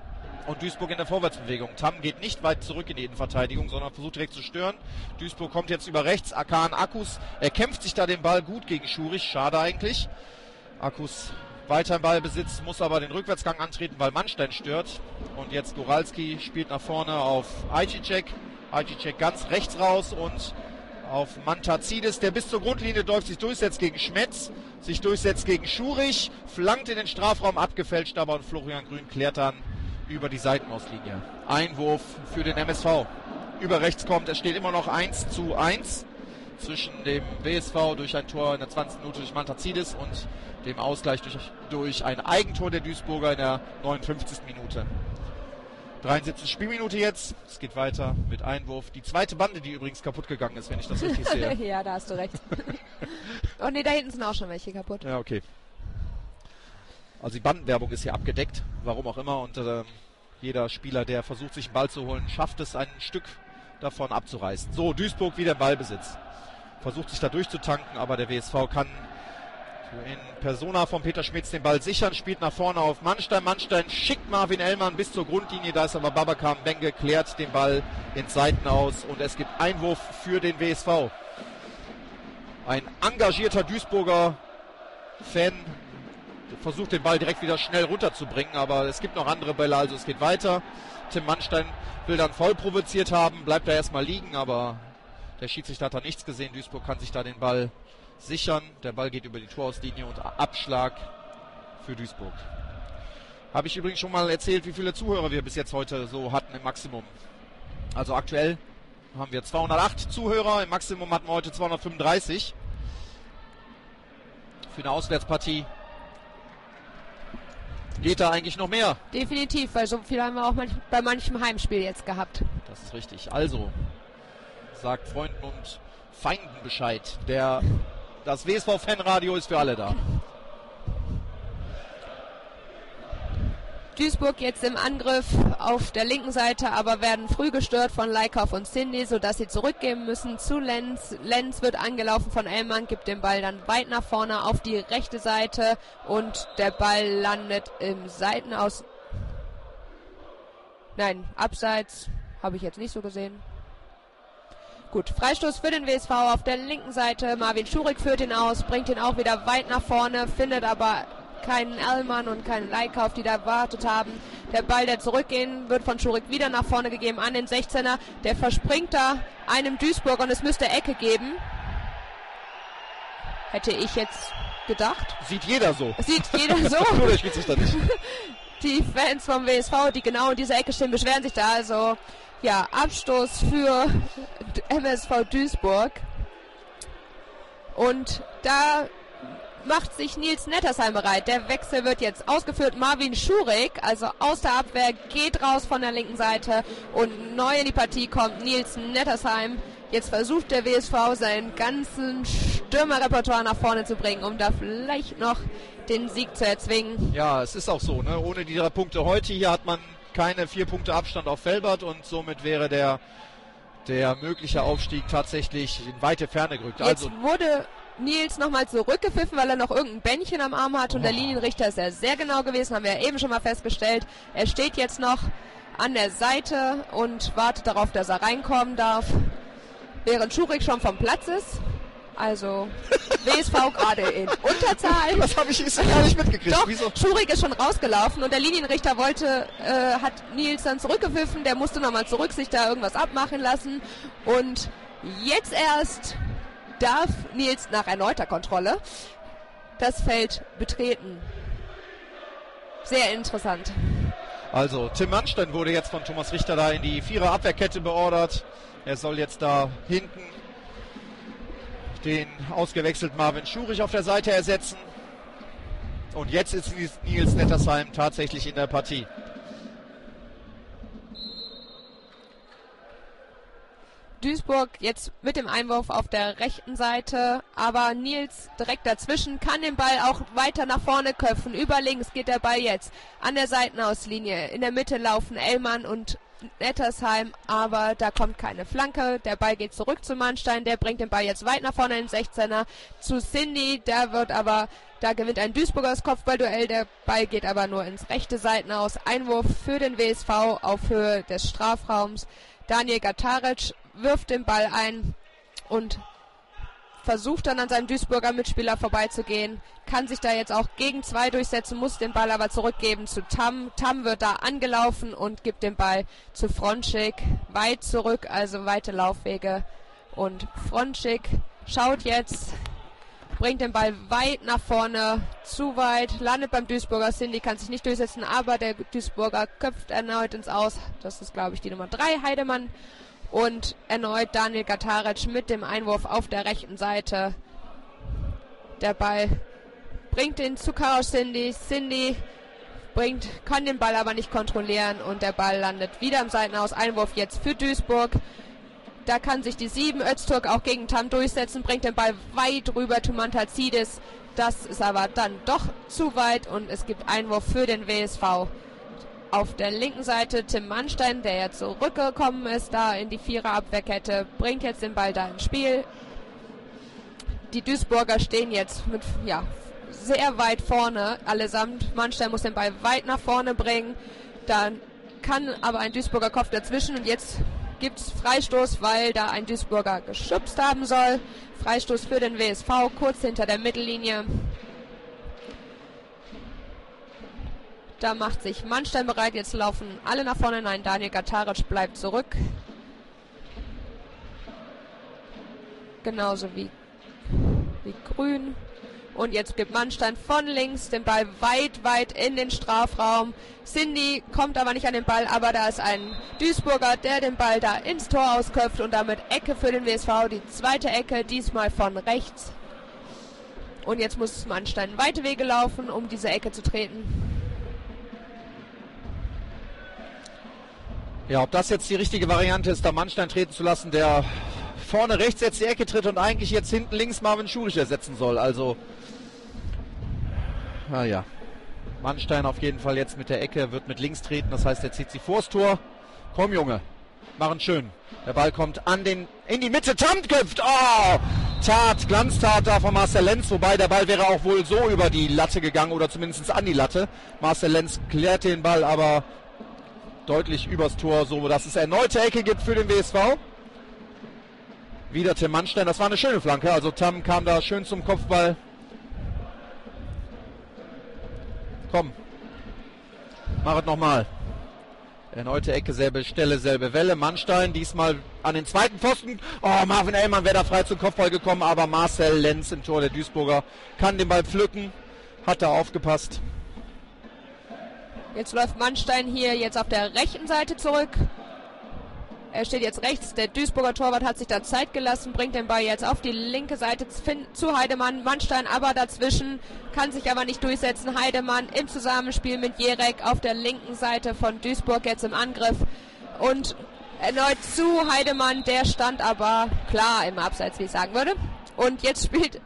und Duisburg in der Vorwärtsbewegung. Tam geht nicht weit zurück in die Innenverteidigung, sondern versucht direkt zu stören. Duisburg kommt jetzt über rechts. Akan Akkus, er kämpft sich da den Ball gut gegen Schurich. Schade eigentlich. Akkus weiter im Ballbesitz, muss aber den Rückwärtsgang antreten, weil Mannstein stört. Und jetzt Goralski spielt nach vorne auf Ajicek. Ajicek ganz rechts raus und auf Mantazidis, der bis zur Grundlinie läuft, sich durchsetzt gegen Schmetz, sich durchsetzt gegen Schurich, flankt in den Strafraum, abgefälscht aber, und Florian Grün klärt dann über die Seitenauslinie. Einwurf für den M S V. Über rechts kommt, es steht immer noch eins zu eins zwischen dem W S V durch ein Tor in der zwanzigsten Minute durch Mantazidis und dem Ausgleich durch, durch ein Eigentor der Duisburger in der neunundfünfzigsten Minute. dreiundsiebzigste Spielminute jetzt. Es geht weiter mit Einwurf. Die zweite Bande, die übrigens kaputt gegangen ist, wenn ich das richtig sehe. Ja, da hast du recht. Oh ne, da hinten sind auch schon welche kaputt. Ja, okay. Also die Bandenwerbung ist hier abgedeckt, warum auch immer. Und äh, jeder Spieler, der versucht, sich einen Ball zu holen, schafft es, ein Stück davon abzureißen. So, Duisburg wieder im Ballbesitz. Versucht sich da durchzutanken, aber der W S V kann in Persona von Peter Schmitz den Ball sichern, spielt nach vorne auf Mannstein. Mannstein schickt Marvin Ellmann bis zur Grundlinie, da ist aber Babacar Mbenge, klärt den Ball ins Seiten aus und es gibt Einwurf für den W S V. Ein engagierter Duisburger Fan versucht den Ball direkt wieder schnell runterzubringen, aber es gibt noch andere Bälle, also es geht weiter. Tim Mannstein will dann voll provoziert haben, bleibt da erstmal liegen, aber der Schiedsrichter hat da nichts gesehen. Duisburg kann sich da den Ball sichern. Der Ball geht über die Torauslinie und Abschlag für Duisburg. Habe ich übrigens schon mal erzählt, wie viele Zuhörer wir bis jetzt heute so hatten im Maximum. Also aktuell haben wir zweihundertacht Zuhörer, im Maximum hatten wir heute zweihundertfünfunddreißig. Für eine Auswärtspartie geht da eigentlich noch mehr. Definitiv, weil so viel haben wir auch manch, bei manchem Heimspiel jetzt gehabt. Das ist richtig. Also, sagt Freunden und Feinden Bescheid. Der Das W S V-Fanradio ist für alle da. Duisburg jetzt im Angriff auf der linken Seite, aber werden früh gestört von Leikauf und Cindy, sodass sie zurückgeben müssen zu Lenz. Lenz wird angelaufen von Ellmann, gibt den Ball dann weit nach vorne auf die rechte Seite und der Ball landet im Seitenaus... Nein, abseits habe ich jetzt nicht so gesehen. Gut, Freistoß für den W S V auf der linken Seite. Marvin Schurig führt ihn aus, bringt ihn auch wieder weit nach vorne, findet aber keinen Ellmann und keinen Leikauf, die da gewartet haben. Der Ball, der zurückgehen, wird von Schurig wieder nach vorne gegeben an den sechzehner. Der verspringt da einem Duisburg und es müsste Ecke geben. Hätte ich jetzt gedacht. Sieht jeder so. Sieht jeder so. Nur der Schiedsrichter nicht. Die Fans vom W S V, die genau in dieser Ecke stehen, beschweren sich da. Also ja, Abstoß für M S V Duisburg. Und da macht sich Nils Nettersheim bereit. Der Wechsel wird jetzt ausgeführt. Marvin Schurig, also aus der Abwehr, geht raus von der linken Seite und neu in die Partie kommt Nils Nettersheim. Jetzt versucht der W S V seinen ganzen Stürmerrepertoire nach vorne zu bringen, um da vielleicht noch den Sieg zu erzwingen. Ja, es ist auch so, ne? Ohne die drei Punkte heute hier hat man keine vier Punkte Abstand auf Velbert und somit wäre der, der mögliche Aufstieg tatsächlich in weite Ferne gerückt. Jetzt Also wurde Nils nochmal zurückgepfiffen, weil er noch irgendein Bändchen am Arm hat und oh. der Linienrichter ist ja sehr genau gewesen, haben wir ja eben schon mal festgestellt. Er steht jetzt noch an der Seite und wartet darauf, dass er reinkommen darf, während Schurig schon vom Platz ist. Also W S V gerade in Unterzahl. Das habe ich gar nicht mitgekriegt. Doch, Wieso? Schurig ist schon rausgelaufen und der Linienrichter wollte, äh, hat Nils dann zurückgepfiffen, der musste nochmal zurück sich da irgendwas abmachen lassen und jetzt erst darf Nils nach erneuter Kontrolle das Feld betreten. Sehr interessant. Also Tim Mannstein wurde jetzt von Thomas Richter da in die Vierer-Abwehrkette beordert. Er soll jetzt da hinten den ausgewechselten Marvin Schurig auf der Seite ersetzen. Und jetzt ist Nils Nettersheim tatsächlich in der Partie. Duisburg jetzt mit dem Einwurf auf der rechten Seite, aber Nils direkt dazwischen, kann den Ball auch weiter nach vorne köpfen. Über links geht der Ball jetzt an der Seitenauslinie. In der Mitte laufen Ellmann und Nettersheim, aber da kommt keine Flanke. Der Ball geht zurück zu Mannstein, der bringt den Ball jetzt weit nach vorne in den sechzehner zu Cindy, der wird aber, da gewinnt ein Duisburger das Kopfballduell, der Ball geht aber nur ins rechte Seitenaus. Einwurf für den W S V auf Höhe des Strafraums. Daniel Gataric wirft den Ball ein und versucht dann an seinem Duisburger Mitspieler vorbeizugehen, kann sich da jetzt auch gegen zwei durchsetzen, muss den Ball aber zurückgeben zu Tam. Tam wird da angelaufen und gibt den Ball zu Fronschik weit zurück, also weite Laufwege. Und Fronschik schaut jetzt, bringt den Ball weit nach vorne, zu weit, landet beim Duisburger. Cindy kann sich nicht durchsetzen, aber der Duisburger köpft erneut ins Aus. Das ist, glaube ich, die Nummer drei, Heidemann. Und erneut Daniel Gataric mit dem Einwurf auf der rechten Seite. Der Ball bringt den zu Chaos Cindy. Cindy bringt, kann den Ball aber nicht kontrollieren und der Ball landet wieder im Seitenaus. Einwurf jetzt für Duisburg. Da kann sich die sieben Öztürk auch gegen Tam durchsetzen, bringt den Ball weit rüber zu Mantacidis. Das ist aber dann doch zu weit und es gibt Einwurf für den W S V. Auf der linken Seite Tim Mannstein, der ja zurückgekommen ist, da in die Viererabwehrkette, bringt jetzt den Ball da ins Spiel. Die Duisburger stehen jetzt mit, ja, sehr weit vorne allesamt. Mannstein muss den Ball weit nach vorne bringen. Dann kann aber ein Duisburger Kopf dazwischen und jetzt gibt es Freistoß, weil da ein Duisburger geschubst haben soll. Freistoß für den W S V, kurz hinter der Mittellinie. Da macht sich Mannstein bereit, jetzt laufen alle nach vorne. Nein, Daniel Gataric bleibt zurück. Genauso wie, wie Grün. Und jetzt gibt Mannstein von links den Ball weit, weit in den Strafraum. Cindy kommt aber nicht an den Ball, aber da ist ein Duisburger, der den Ball da ins Tor ausköpft und damit Ecke für den W S V. Die zweite Ecke, diesmal von rechts. Und jetzt muss Mannstein weite Wege laufen, um diese Ecke zu treten. Ja, ob das jetzt die richtige Variante ist, da Mannstein treten zu lassen, der vorne rechts jetzt die Ecke tritt und eigentlich jetzt hinten links Marvin Schurich ersetzen soll. Also, naja, Mannstein auf jeden Fall jetzt mit der Ecke, wird mit links treten, das heißt, er zieht sie vors Tor. Komm, Junge, machen schön. Der Ball kommt an den, in die Mitte, Tam köpft, oh, Tat, Glanztat da von Marcel Lenz, wobei der Ball wäre auch wohl so über die Latte gegangen oder zumindest an die Latte. Marcel Lenz klärt den Ball aber deutlich übers Tor, so dass es erneute Ecke gibt für den W S V. Wieder Tim Mannstein, das war eine schöne Flanke, also Tam kam da schön zum Kopfball. Komm, mach es nochmal. Erneute Ecke, selbe Stelle, selbe Welle. Mannstein diesmal an den zweiten Pfosten. Oh, Marvin Ellmann wäre da frei zum Kopfball gekommen, aber Marcel Lenz im Tor der Duisburger kann den Ball pflücken, hat da aufgepasst. Jetzt läuft Mannstein hier jetzt auf der rechten Seite zurück. Er steht jetzt rechts. Der Duisburger Torwart hat sich da Zeit gelassen, bringt den Ball jetzt auf die linke Seite zu Heidemann. Mannstein aber dazwischen, kann sich aber nicht durchsetzen. Heidemann im Zusammenspiel mit Jerek auf der linken Seite von Duisburg jetzt im Angriff. Und erneut zu Heidemann, der stand aber klar im Abseits, wie ich sagen würde. Und jetzt spielt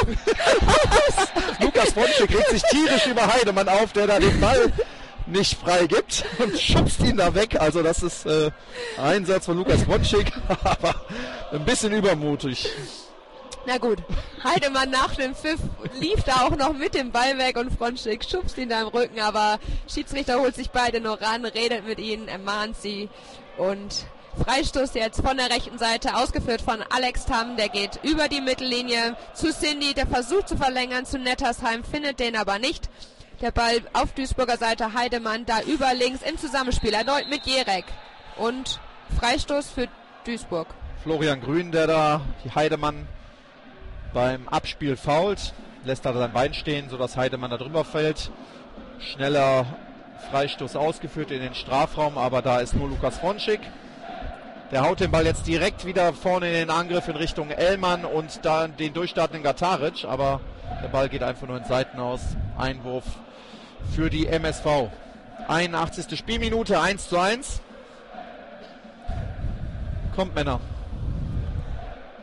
Lukas Fronschik regt sich tierisch über Heidemann auf, der da den Ball nicht frei gibt und schubst ihn da weg. Also das ist äh, Einsatz von Lukas Fronschik, aber ein bisschen übermutig. Na gut, Heidemann nach dem Pfiff lief da auch noch mit dem Ball weg und Fronschik schubst ihn da im Rücken, aber Schiedsrichter holt sich beide noch ran, redet mit ihnen, ermahnt sie und Freistoß jetzt von der rechten Seite, ausgeführt von Alex Tam, der geht über die Mittellinie zu Cindy, der versucht zu verlängern zu Nettersheim, findet den aber nicht. Der Ball auf Duisburger Seite, Heidemann da über links im Zusammenspiel, erneut mit Jerek und Freistoß für Duisburg. Florian Grün, der da die Heidemann beim Abspiel fault, lässt da sein Bein stehen, sodass Heidemann da drüber fällt. Schneller Freistoß ausgeführt in den Strafraum, aber da ist nur Lukas Fronschik. Der haut den Ball jetzt direkt wieder vorne in den Angriff in Richtung Ellmann und dann den durchstartenden Gataric, aber der Ball geht einfach nur in Seiten aus. Einwurf für die M S V. einundachtzigste Spielminute, eins zu eins. Kommt, Männer.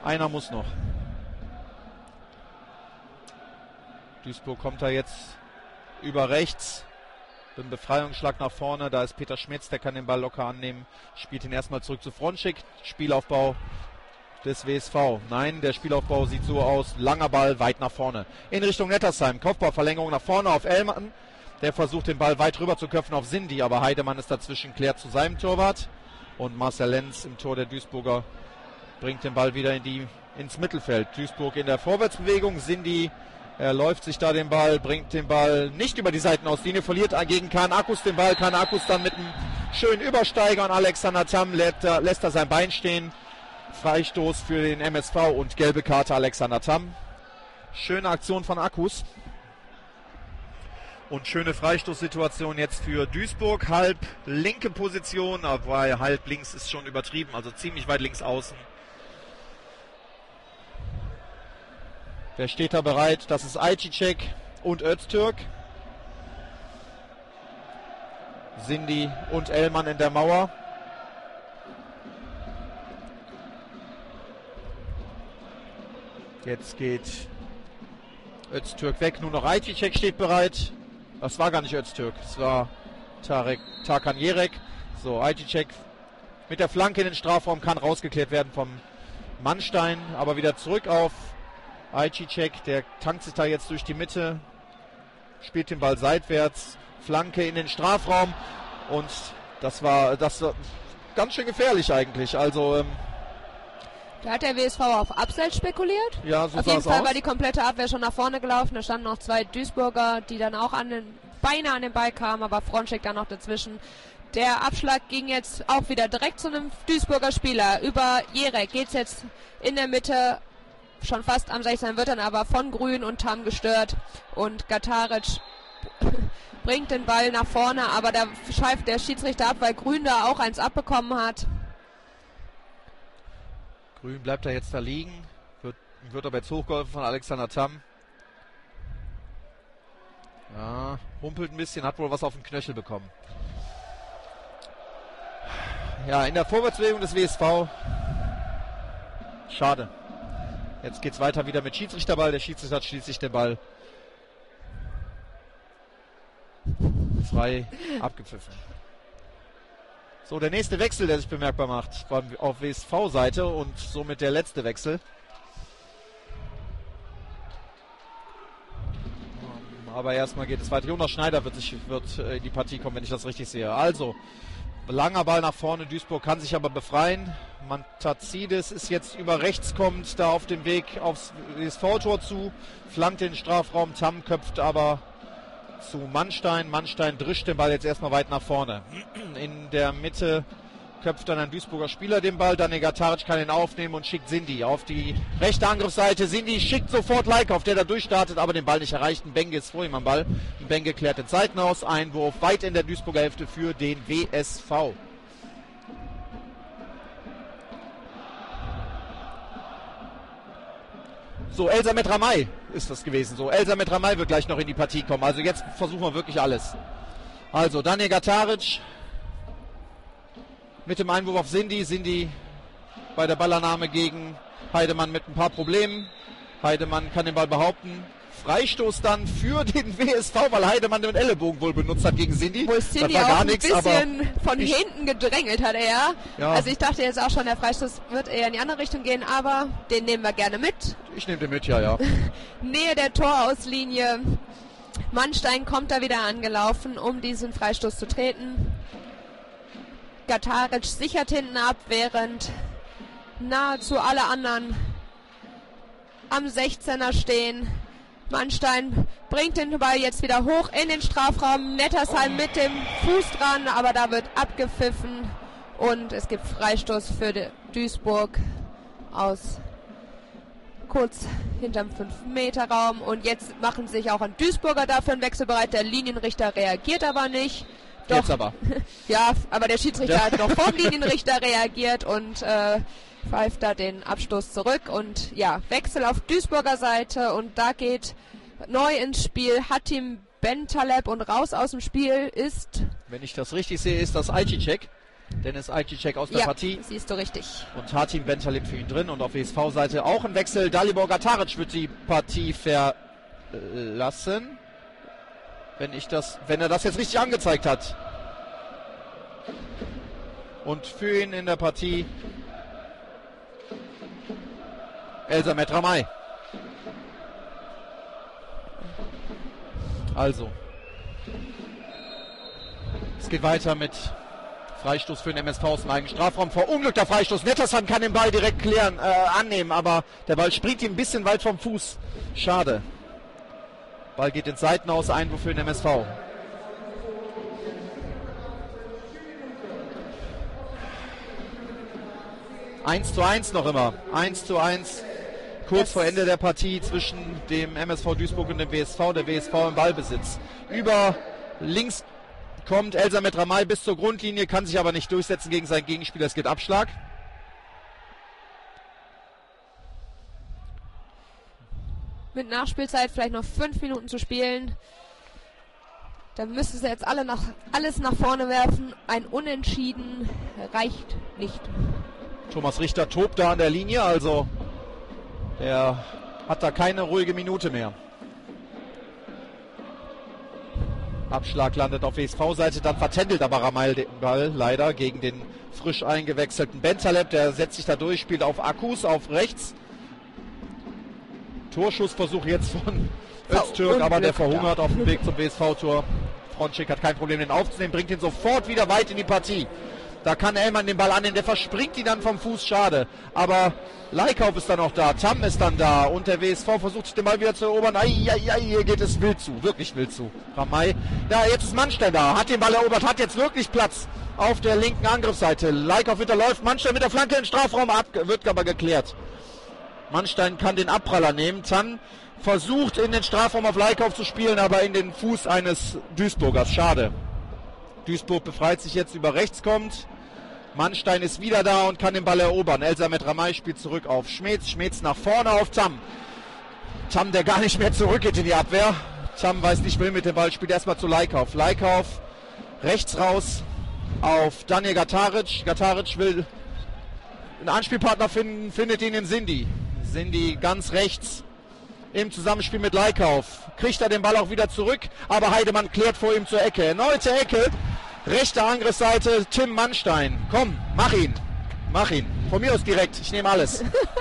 Einer muss noch. Duisburg kommt da jetzt über rechts. Ein Befreiungsschlag nach vorne. Da ist Peter Schmitz, der kann den Ball locker annehmen. Spielt ihn erstmal zurück zu Fronschik. Spielaufbau des W S V. Nein, der Spielaufbau sieht so aus. Langer Ball weit nach vorne. In Richtung Nettersheim. Kopfballverlängerung nach vorne auf Ellmann. Der versucht den Ball weit rüber zu köpfen auf Sindi. Aber Heidemann ist dazwischen, klärt zu seinem Torwart. Und Marcel Lenz im Tor der Duisburger bringt den Ball wieder in die, ins Mittelfeld. Duisburg in der Vorwärtsbewegung. Sindi er läuft sich da den Ball, bringt den Ball nicht über die Seitenauslinie, verliert gegen Kahn Akkus den Ball. Kahn Akkus dann mit einem schönen Übersteiger und Alexander Tamm lässt, äh, lässt er sein Bein stehen. Freistoß für den M S V und gelbe Karte Alexander Tamm. Schöne Aktion von Akkus. Und schöne Freistoßsituation jetzt für Duisburg. Halb linke Position, aber halb links ist schon übertrieben, also ziemlich weit links außen. Wer steht da bereit? Das ist Aycicek und Öztürk. Sindi und Ellmann in der Mauer. Jetzt geht Öztürk weg. Nur noch Aycicek steht bereit. Das war gar nicht Öztürk. Es war Tarek, Tarkan Jerek. So, Aycicek mit der Flanke in den Strafraum kann rausgeklärt werden vom Mannstein. Aber wieder zurück auf Aycicek, der tankt sich da jetzt durch die Mitte, spielt den Ball seitwärts, Flanke in den Strafraum und das war, das war ganz schön gefährlich eigentlich. Also ähm, da hat der W S V auf Abseits spekuliert. Ja, so auf sah jeden es Fall aus. war die komplette Abwehr schon nach vorne gelaufen. Da standen noch zwei Duisburger, die dann auch an den, beinahe an den Ball kamen, aber Fronschik dann noch dazwischen. Der Abschlag ging jetzt auch wieder direkt zu einem Duisburger Spieler. Über Jerek geht's jetzt in der Mitte schon fast am sechzehn, wird dann aber von Grün und Tamm gestört und Gataric bringt den Ball nach vorne, aber da scheift der Schiedsrichter ab, weil Grün da auch eins abbekommen hat. Grün bleibt da jetzt da liegen, wird, wird aber jetzt hochgeholfen von Alexander Tamm. Ja, humpelt ein bisschen, hat wohl was auf den Knöchel bekommen. Ja, in der Vorwärtsbewegung des W S V. Schade. Jetzt geht es weiter wieder mit Schiedsrichterball. Der Schiedsrichter hat schließlich den Ball frei abgepfiffen. So, der nächste Wechsel, der sich bemerkbar macht, war auf W S V-Seite und somit der letzte Wechsel. Aber erstmal geht es weiter. Jonas Schneider wird, sich, wird in die Partie kommen, wenn ich das richtig sehe. Also, langer Ball nach vorne. Duisburg kann sich aber befreien. Mantazidis ist jetzt über rechts kommend, da auf dem Weg aufs W S V-Tor zu. Flankt den Strafraum. Tamm köpft aber zu Mannstein. Mannstein drischt den Ball jetzt erstmal weit nach vorne. In der Mitte köpft dann ein Duisburger Spieler den Ball. Daniel Gataric kann ihn aufnehmen und schickt Sindi auf die rechte Angriffsseite. Sindi schickt sofort Leikauf, der da durchstartet, aber den Ball nicht erreicht. Ein Benge ist vor ihm am Ball. Ein Benge klärt den Seiten aus. Einwurf weit in der Duisburger Hälfte für den W S V. So, Elsa Metramay ist das gewesen. So, Elsa Metramay wird gleich noch in die Partie kommen. Also jetzt versuchen wir wirklich alles. Also, Daniel Gataric mit dem Einwurf auf Sindi. Sindi bei der Ballannahme gegen Heidemann mit ein paar Problemen. Heidemann kann den Ball behaupten. Freistoß dann für den W S V, weil Heidemann den Ellenbogen wohl benutzt hat gegen Sindi. Wo Sindi das war auch gar ein nichts, bisschen von ich, hinten gedrängelt hat er. Ja. Also ich dachte jetzt auch schon, der Freistoß wird eher in die andere Richtung gehen, aber den nehmen wir gerne mit. Ich nehme den mit, ja, ja. Nähe der Torauslinie. Mannstein kommt da wieder angelaufen, um diesen Freistoß zu treten. Gataric sichert hinten ab, während nahezu alle anderen am sechzehner stehen. Mannstein bringt den Ball jetzt wieder hoch in den Strafraum. Nettersheim mit dem Fuß dran, aber da wird abgepfiffen und es gibt Freistoß für Duisburg aus kurz hinterm fünf Meter Raum. Und jetzt machen sich auch ein Duisburger dafür einen Wechsel bereit. Der Linienrichter reagiert aber nicht. Doch, jetzt aber. Ja, aber der Schiedsrichter Ja. hat noch vom Linienrichter reagiert und äh, pfeift da den Abstoß zurück. Und ja, Wechsel auf Duisburger Seite und da geht neu ins Spiel Hatim Bentaleb und raus aus dem Spiel ist... Wenn ich das richtig sehe, ist das Aycicek. Dennis Ajcicek aus der ja, Partie. Siehst du richtig. Und Hatim Bentaleb für ihn drin. Und auf W S V-Seite auch ein Wechsel. Dalibor Gataric wird die Partie verlassen. Wenn ich das, wenn er das jetzt richtig angezeigt hat. Und für ihn in der Partie Elsamet Ramay. Also, es geht weiter mit Freistoß für den M S V aus dem eigenen Strafraum. Verunglückter Freistoß. Nettersheim kann den Ball direkt klären, äh, annehmen, aber der Ball springt ihm ein bisschen weit vom Fuß. Schade. Ball geht ins Seitenaus, Einwurf für den M S V. eins zu eins noch immer. eins zu eins. Kurz yes. vor Ende der Partie zwischen dem M S V Duisburg und dem W S V. Der W S V im Ballbesitz. Über links kommt Elsamet Ramay bis zur Grundlinie, kann sich aber nicht durchsetzen gegen seinen Gegenspieler. Es gibt Abschlag. Mit Nachspielzeit vielleicht noch fünf Minuten zu spielen. Dann müssen sie jetzt alle nach, alles nach vorne werfen. Ein Unentschieden reicht nicht. Thomas Richter tobt da an der Linie, also er hat da keine ruhige Minute mehr. Abschlag landet auf W S V-Seite, dann vertändelt aber Ramay den Ball leider gegen den frisch eingewechselten Bentaleb. Der setzt sich da durch, spielt auf Akkus, auf rechts. Torschussversuch jetzt von Öztürk, aber der verhungert auf dem Weg zum W S V-Tor. Frontschik hat kein Problem, den aufzunehmen, bringt ihn sofort wieder weit in die Partie. Da kann Ellmann den Ball annehmen, der verspringt ihn dann vom Fuß, schade. Aber Leikauf ist dann noch da, Tam ist dann da und der W S V versucht den Ball wieder zu erobern. Ai, ai, ai, hier geht es wild zu, wirklich wild zu. Ramay, ja, jetzt ist Mannstein da, hat den Ball erobert, hat jetzt wirklich Platz auf der linken Angriffsseite. Leikauf hinterläuft, Mannstein mit der Flanke in den Strafraum, ab, wird aber geklärt. Mannstein kann den Abpraller nehmen, Tam versucht in den Strafraum auf Leikauf zu spielen, aber in den Fuß eines Duisburgers, schade. Duisburg befreit sich jetzt, über rechts kommt. Mannstein ist wieder da und kann den Ball erobern. Elsamet Ramay spielt zurück auf Schmetz. Schmetz nach vorne auf Tam. Tam, der gar nicht mehr zurückgeht in die Abwehr. Tam weiß nicht, will mit dem Ball, spielt erstmal zu Leikauf. Leikauf rechts raus auf Daniel Gataric. Gataric will einen Anspielpartner finden, findet ihn in Sindi. Sindi ganz rechts im Zusammenspiel mit Leikauf. Kriegt er den Ball auch wieder zurück, aber Heidemann klärt vor ihm zur Ecke. Erneute Ecke. Rechte Angriffsseite, Tim Mannstein. Komm, mach ihn. Mach ihn. Von mir aus direkt. Ich nehme alles.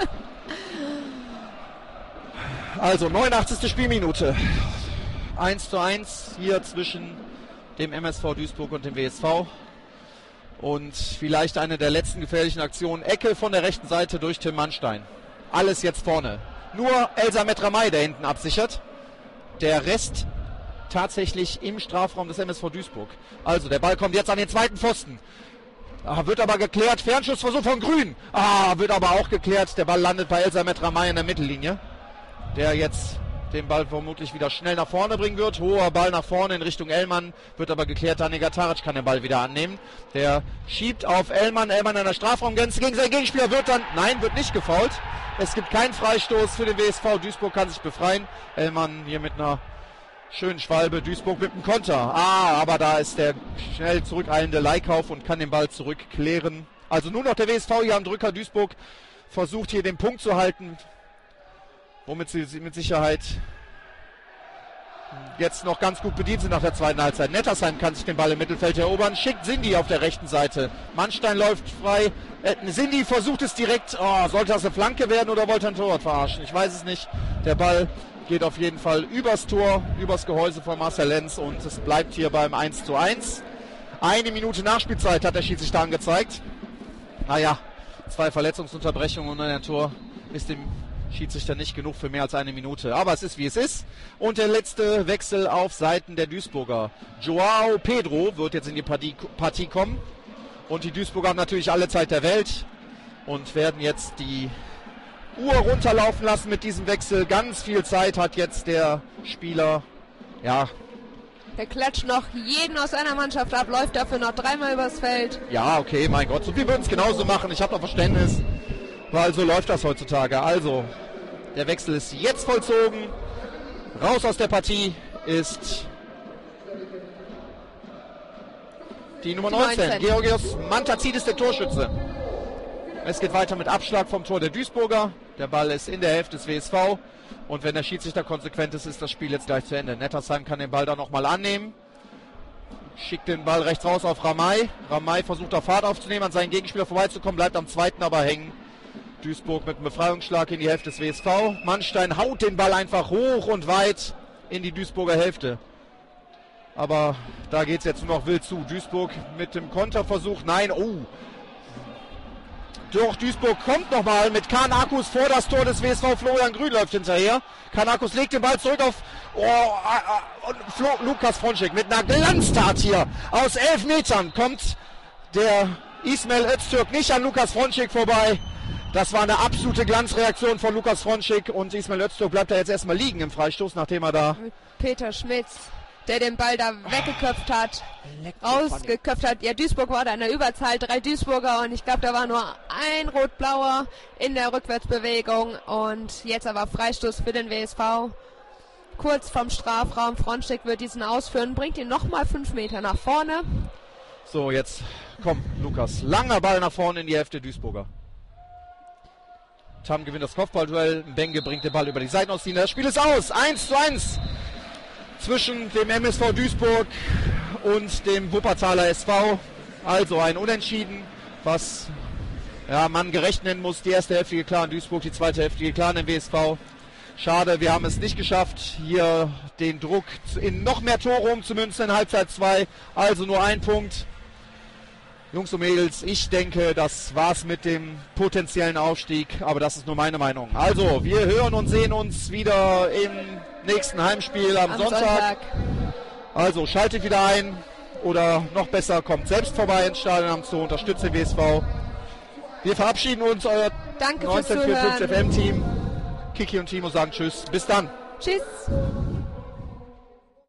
Also, neunundachtzigste Spielminute. eins zu eins hier zwischen dem M S V Duisburg und dem W S V. Und vielleicht eine der letzten gefährlichen Aktionen. Ecke von der rechten Seite durch Tim Mannstein. Alles jetzt vorne. Nur Elsamet Ramay, der hinten absichert. Der Rest tatsächlich im Strafraum des M S V Duisburg. Also der Ball kommt jetzt an den zweiten Pfosten. Ah, wird aber geklärt. Fernschussversuch von Grün. Ah, wird aber auch geklärt. Der Ball landet bei Elsamet Ramay in der Mittellinie. Der jetzt den Ball vermutlich wieder schnell nach vorne bringen wird. Hoher Ball nach vorne in Richtung Ellmann. Wird aber geklärt. Daniel Gataric kann den Ball wieder annehmen. Der schiebt auf Ellmann. Ellmann an der Strafraumgrenze gegen seinen Gegenspieler. Wird dann, nein, wird nicht gefoult. Es gibt keinen Freistoß für den W S V. Duisburg kann sich befreien. Ellmann hier mit einer schönen Schwalbe, Duisburg mit dem Konter. Ah, aber da ist der schnell zurückeilende Leikauf und kann den Ball zurückklären. Also nur noch der W S V hier am Drücker. Duisburg versucht hier den Punkt zu halten, womit sie mit Sicherheit jetzt noch ganz gut bedient sind nach der zweiten Halbzeit. Nettersheim kann sich den Ball im Mittelfeld erobern, schickt Sindi auf der rechten Seite. Mannstein läuft frei. Äh, Sindi versucht es direkt. Oh, sollte das eine Flanke werden oder wollte er ein Torwart verarschen? Ich weiß es nicht. Der Ball geht auf jeden Fall übers Tor, übers Gehäuse von Marcel Lenz und es bleibt hier beim eins zu eins. Eine Minute Nachspielzeit hat der Schiedsrichter angezeigt. Naja, zwei Verletzungsunterbrechungen und ein Tor ist dem Schiedsrichter nicht genug für mehr als eine Minute. Aber es ist, wie es ist. Und der letzte Wechsel auf Seiten der Duisburger. Joao Pedro wird jetzt in die Partie, Partie kommen. Und die Duisburger haben natürlich alle Zeit der Welt und werden jetzt die Uhr runterlaufen lassen mit diesem Wechsel. Ganz viel Zeit hat jetzt der Spieler. Ja. Der klatscht noch jeden aus einer Mannschaft ab, läuft dafür noch dreimal übers Feld. Ja, okay, mein Gott. So, wir würden es genauso machen. Ich habe doch Verständnis. Weil so läuft das heutzutage. Also, der Wechsel ist jetzt vollzogen. Raus aus der Partie ist die Nummer Die neunzehn. neunzehn. Georgios Mantatzidis, der Torschütze. Es geht weiter mit Abschlag vom Tor der Duisburger. Der Ball ist in der Hälfte des W S V. Und wenn der Schiedsrichter konsequent ist, ist das Spiel jetzt gleich zu Ende. Nettersheim kann den Ball da nochmal annehmen. Schickt den Ball rechts raus auf Ramay. Ramay versucht auf Fahrt aufzunehmen, an seinen Gegenspieler vorbeizukommen, bleibt am zweiten aber hängen. Duisburg mit einem Befreiungsschlag in die Hälfte des W S V. Mannstein haut den Ball einfach hoch und weit in die Duisburger Hälfte. Aber da geht es jetzt nur noch wild zu. Duisburg mit dem Konterversuch. Nein, oh. Doch, Duisburg kommt nochmal mit Kanakus vor das Tor des W S V. Florian Grün läuft hinterher. Kanakus legt den Ball zurück auf oh, äh, und Flo, Lukas Fronschek mit einer Glanztat hier. Aus elf Metern kommt der Ismail Öztürk nicht an Lukas Fronschek vorbei. Das war eine absolute Glanzreaktion von Lukas Fronschek und Ismail Öztürk bleibt da jetzt erstmal liegen im Freistoß, nachdem er da... Peter Schmitz, der den Ball da weggeköpft hat, rausgeköpft hat. Ja, Duisburg war da in der Überzahl, drei Duisburger und ich glaube, da war nur ein Rot-Blauer in der Rückwärtsbewegung und jetzt aber Freistoß für den W S V. Kurz vom Strafraum, Fronschek wird diesen ausführen, bringt ihn nochmal fünf Meter nach vorne. So, jetzt komm, Lukas. Langer Ball nach vorne in die Hälfte Duisburger. Tam gewinnt das Kopfballduell. Benge bringt den Ball über die Seitenauslinie. Das Spiel ist aus. eins zu eins zwischen dem M S V Duisburg und dem Wuppertaler S V. Also ein Unentschieden, was ja, man gerecht nennen muss. Die erste Hälfte geht klar in Duisburg, die zweite Hälfte geht klar in den W S V. Schade, wir haben es nicht geschafft, hier den Druck in noch mehr Tore umzumünzen in Halbzeit zwei. Also nur ein Punkt. Jungs und Mädels, ich denke, das war's mit dem potenziellen Aufstieg, aber das ist nur meine Meinung. Also, wir hören und sehen uns wieder im nächsten Heimspiel am, Am Sonntag. Sonntag. Also, schaltet wieder ein oder noch besser, kommt selbst vorbei ins Stadion am Zoo, unterstützt den W S V. Wir verabschieden uns, euer Danke fürs neunzehnhundertvierundfünfzig F Zuhören. M-Team. Kiki und Timo sagen Tschüss. Bis dann. Tschüss.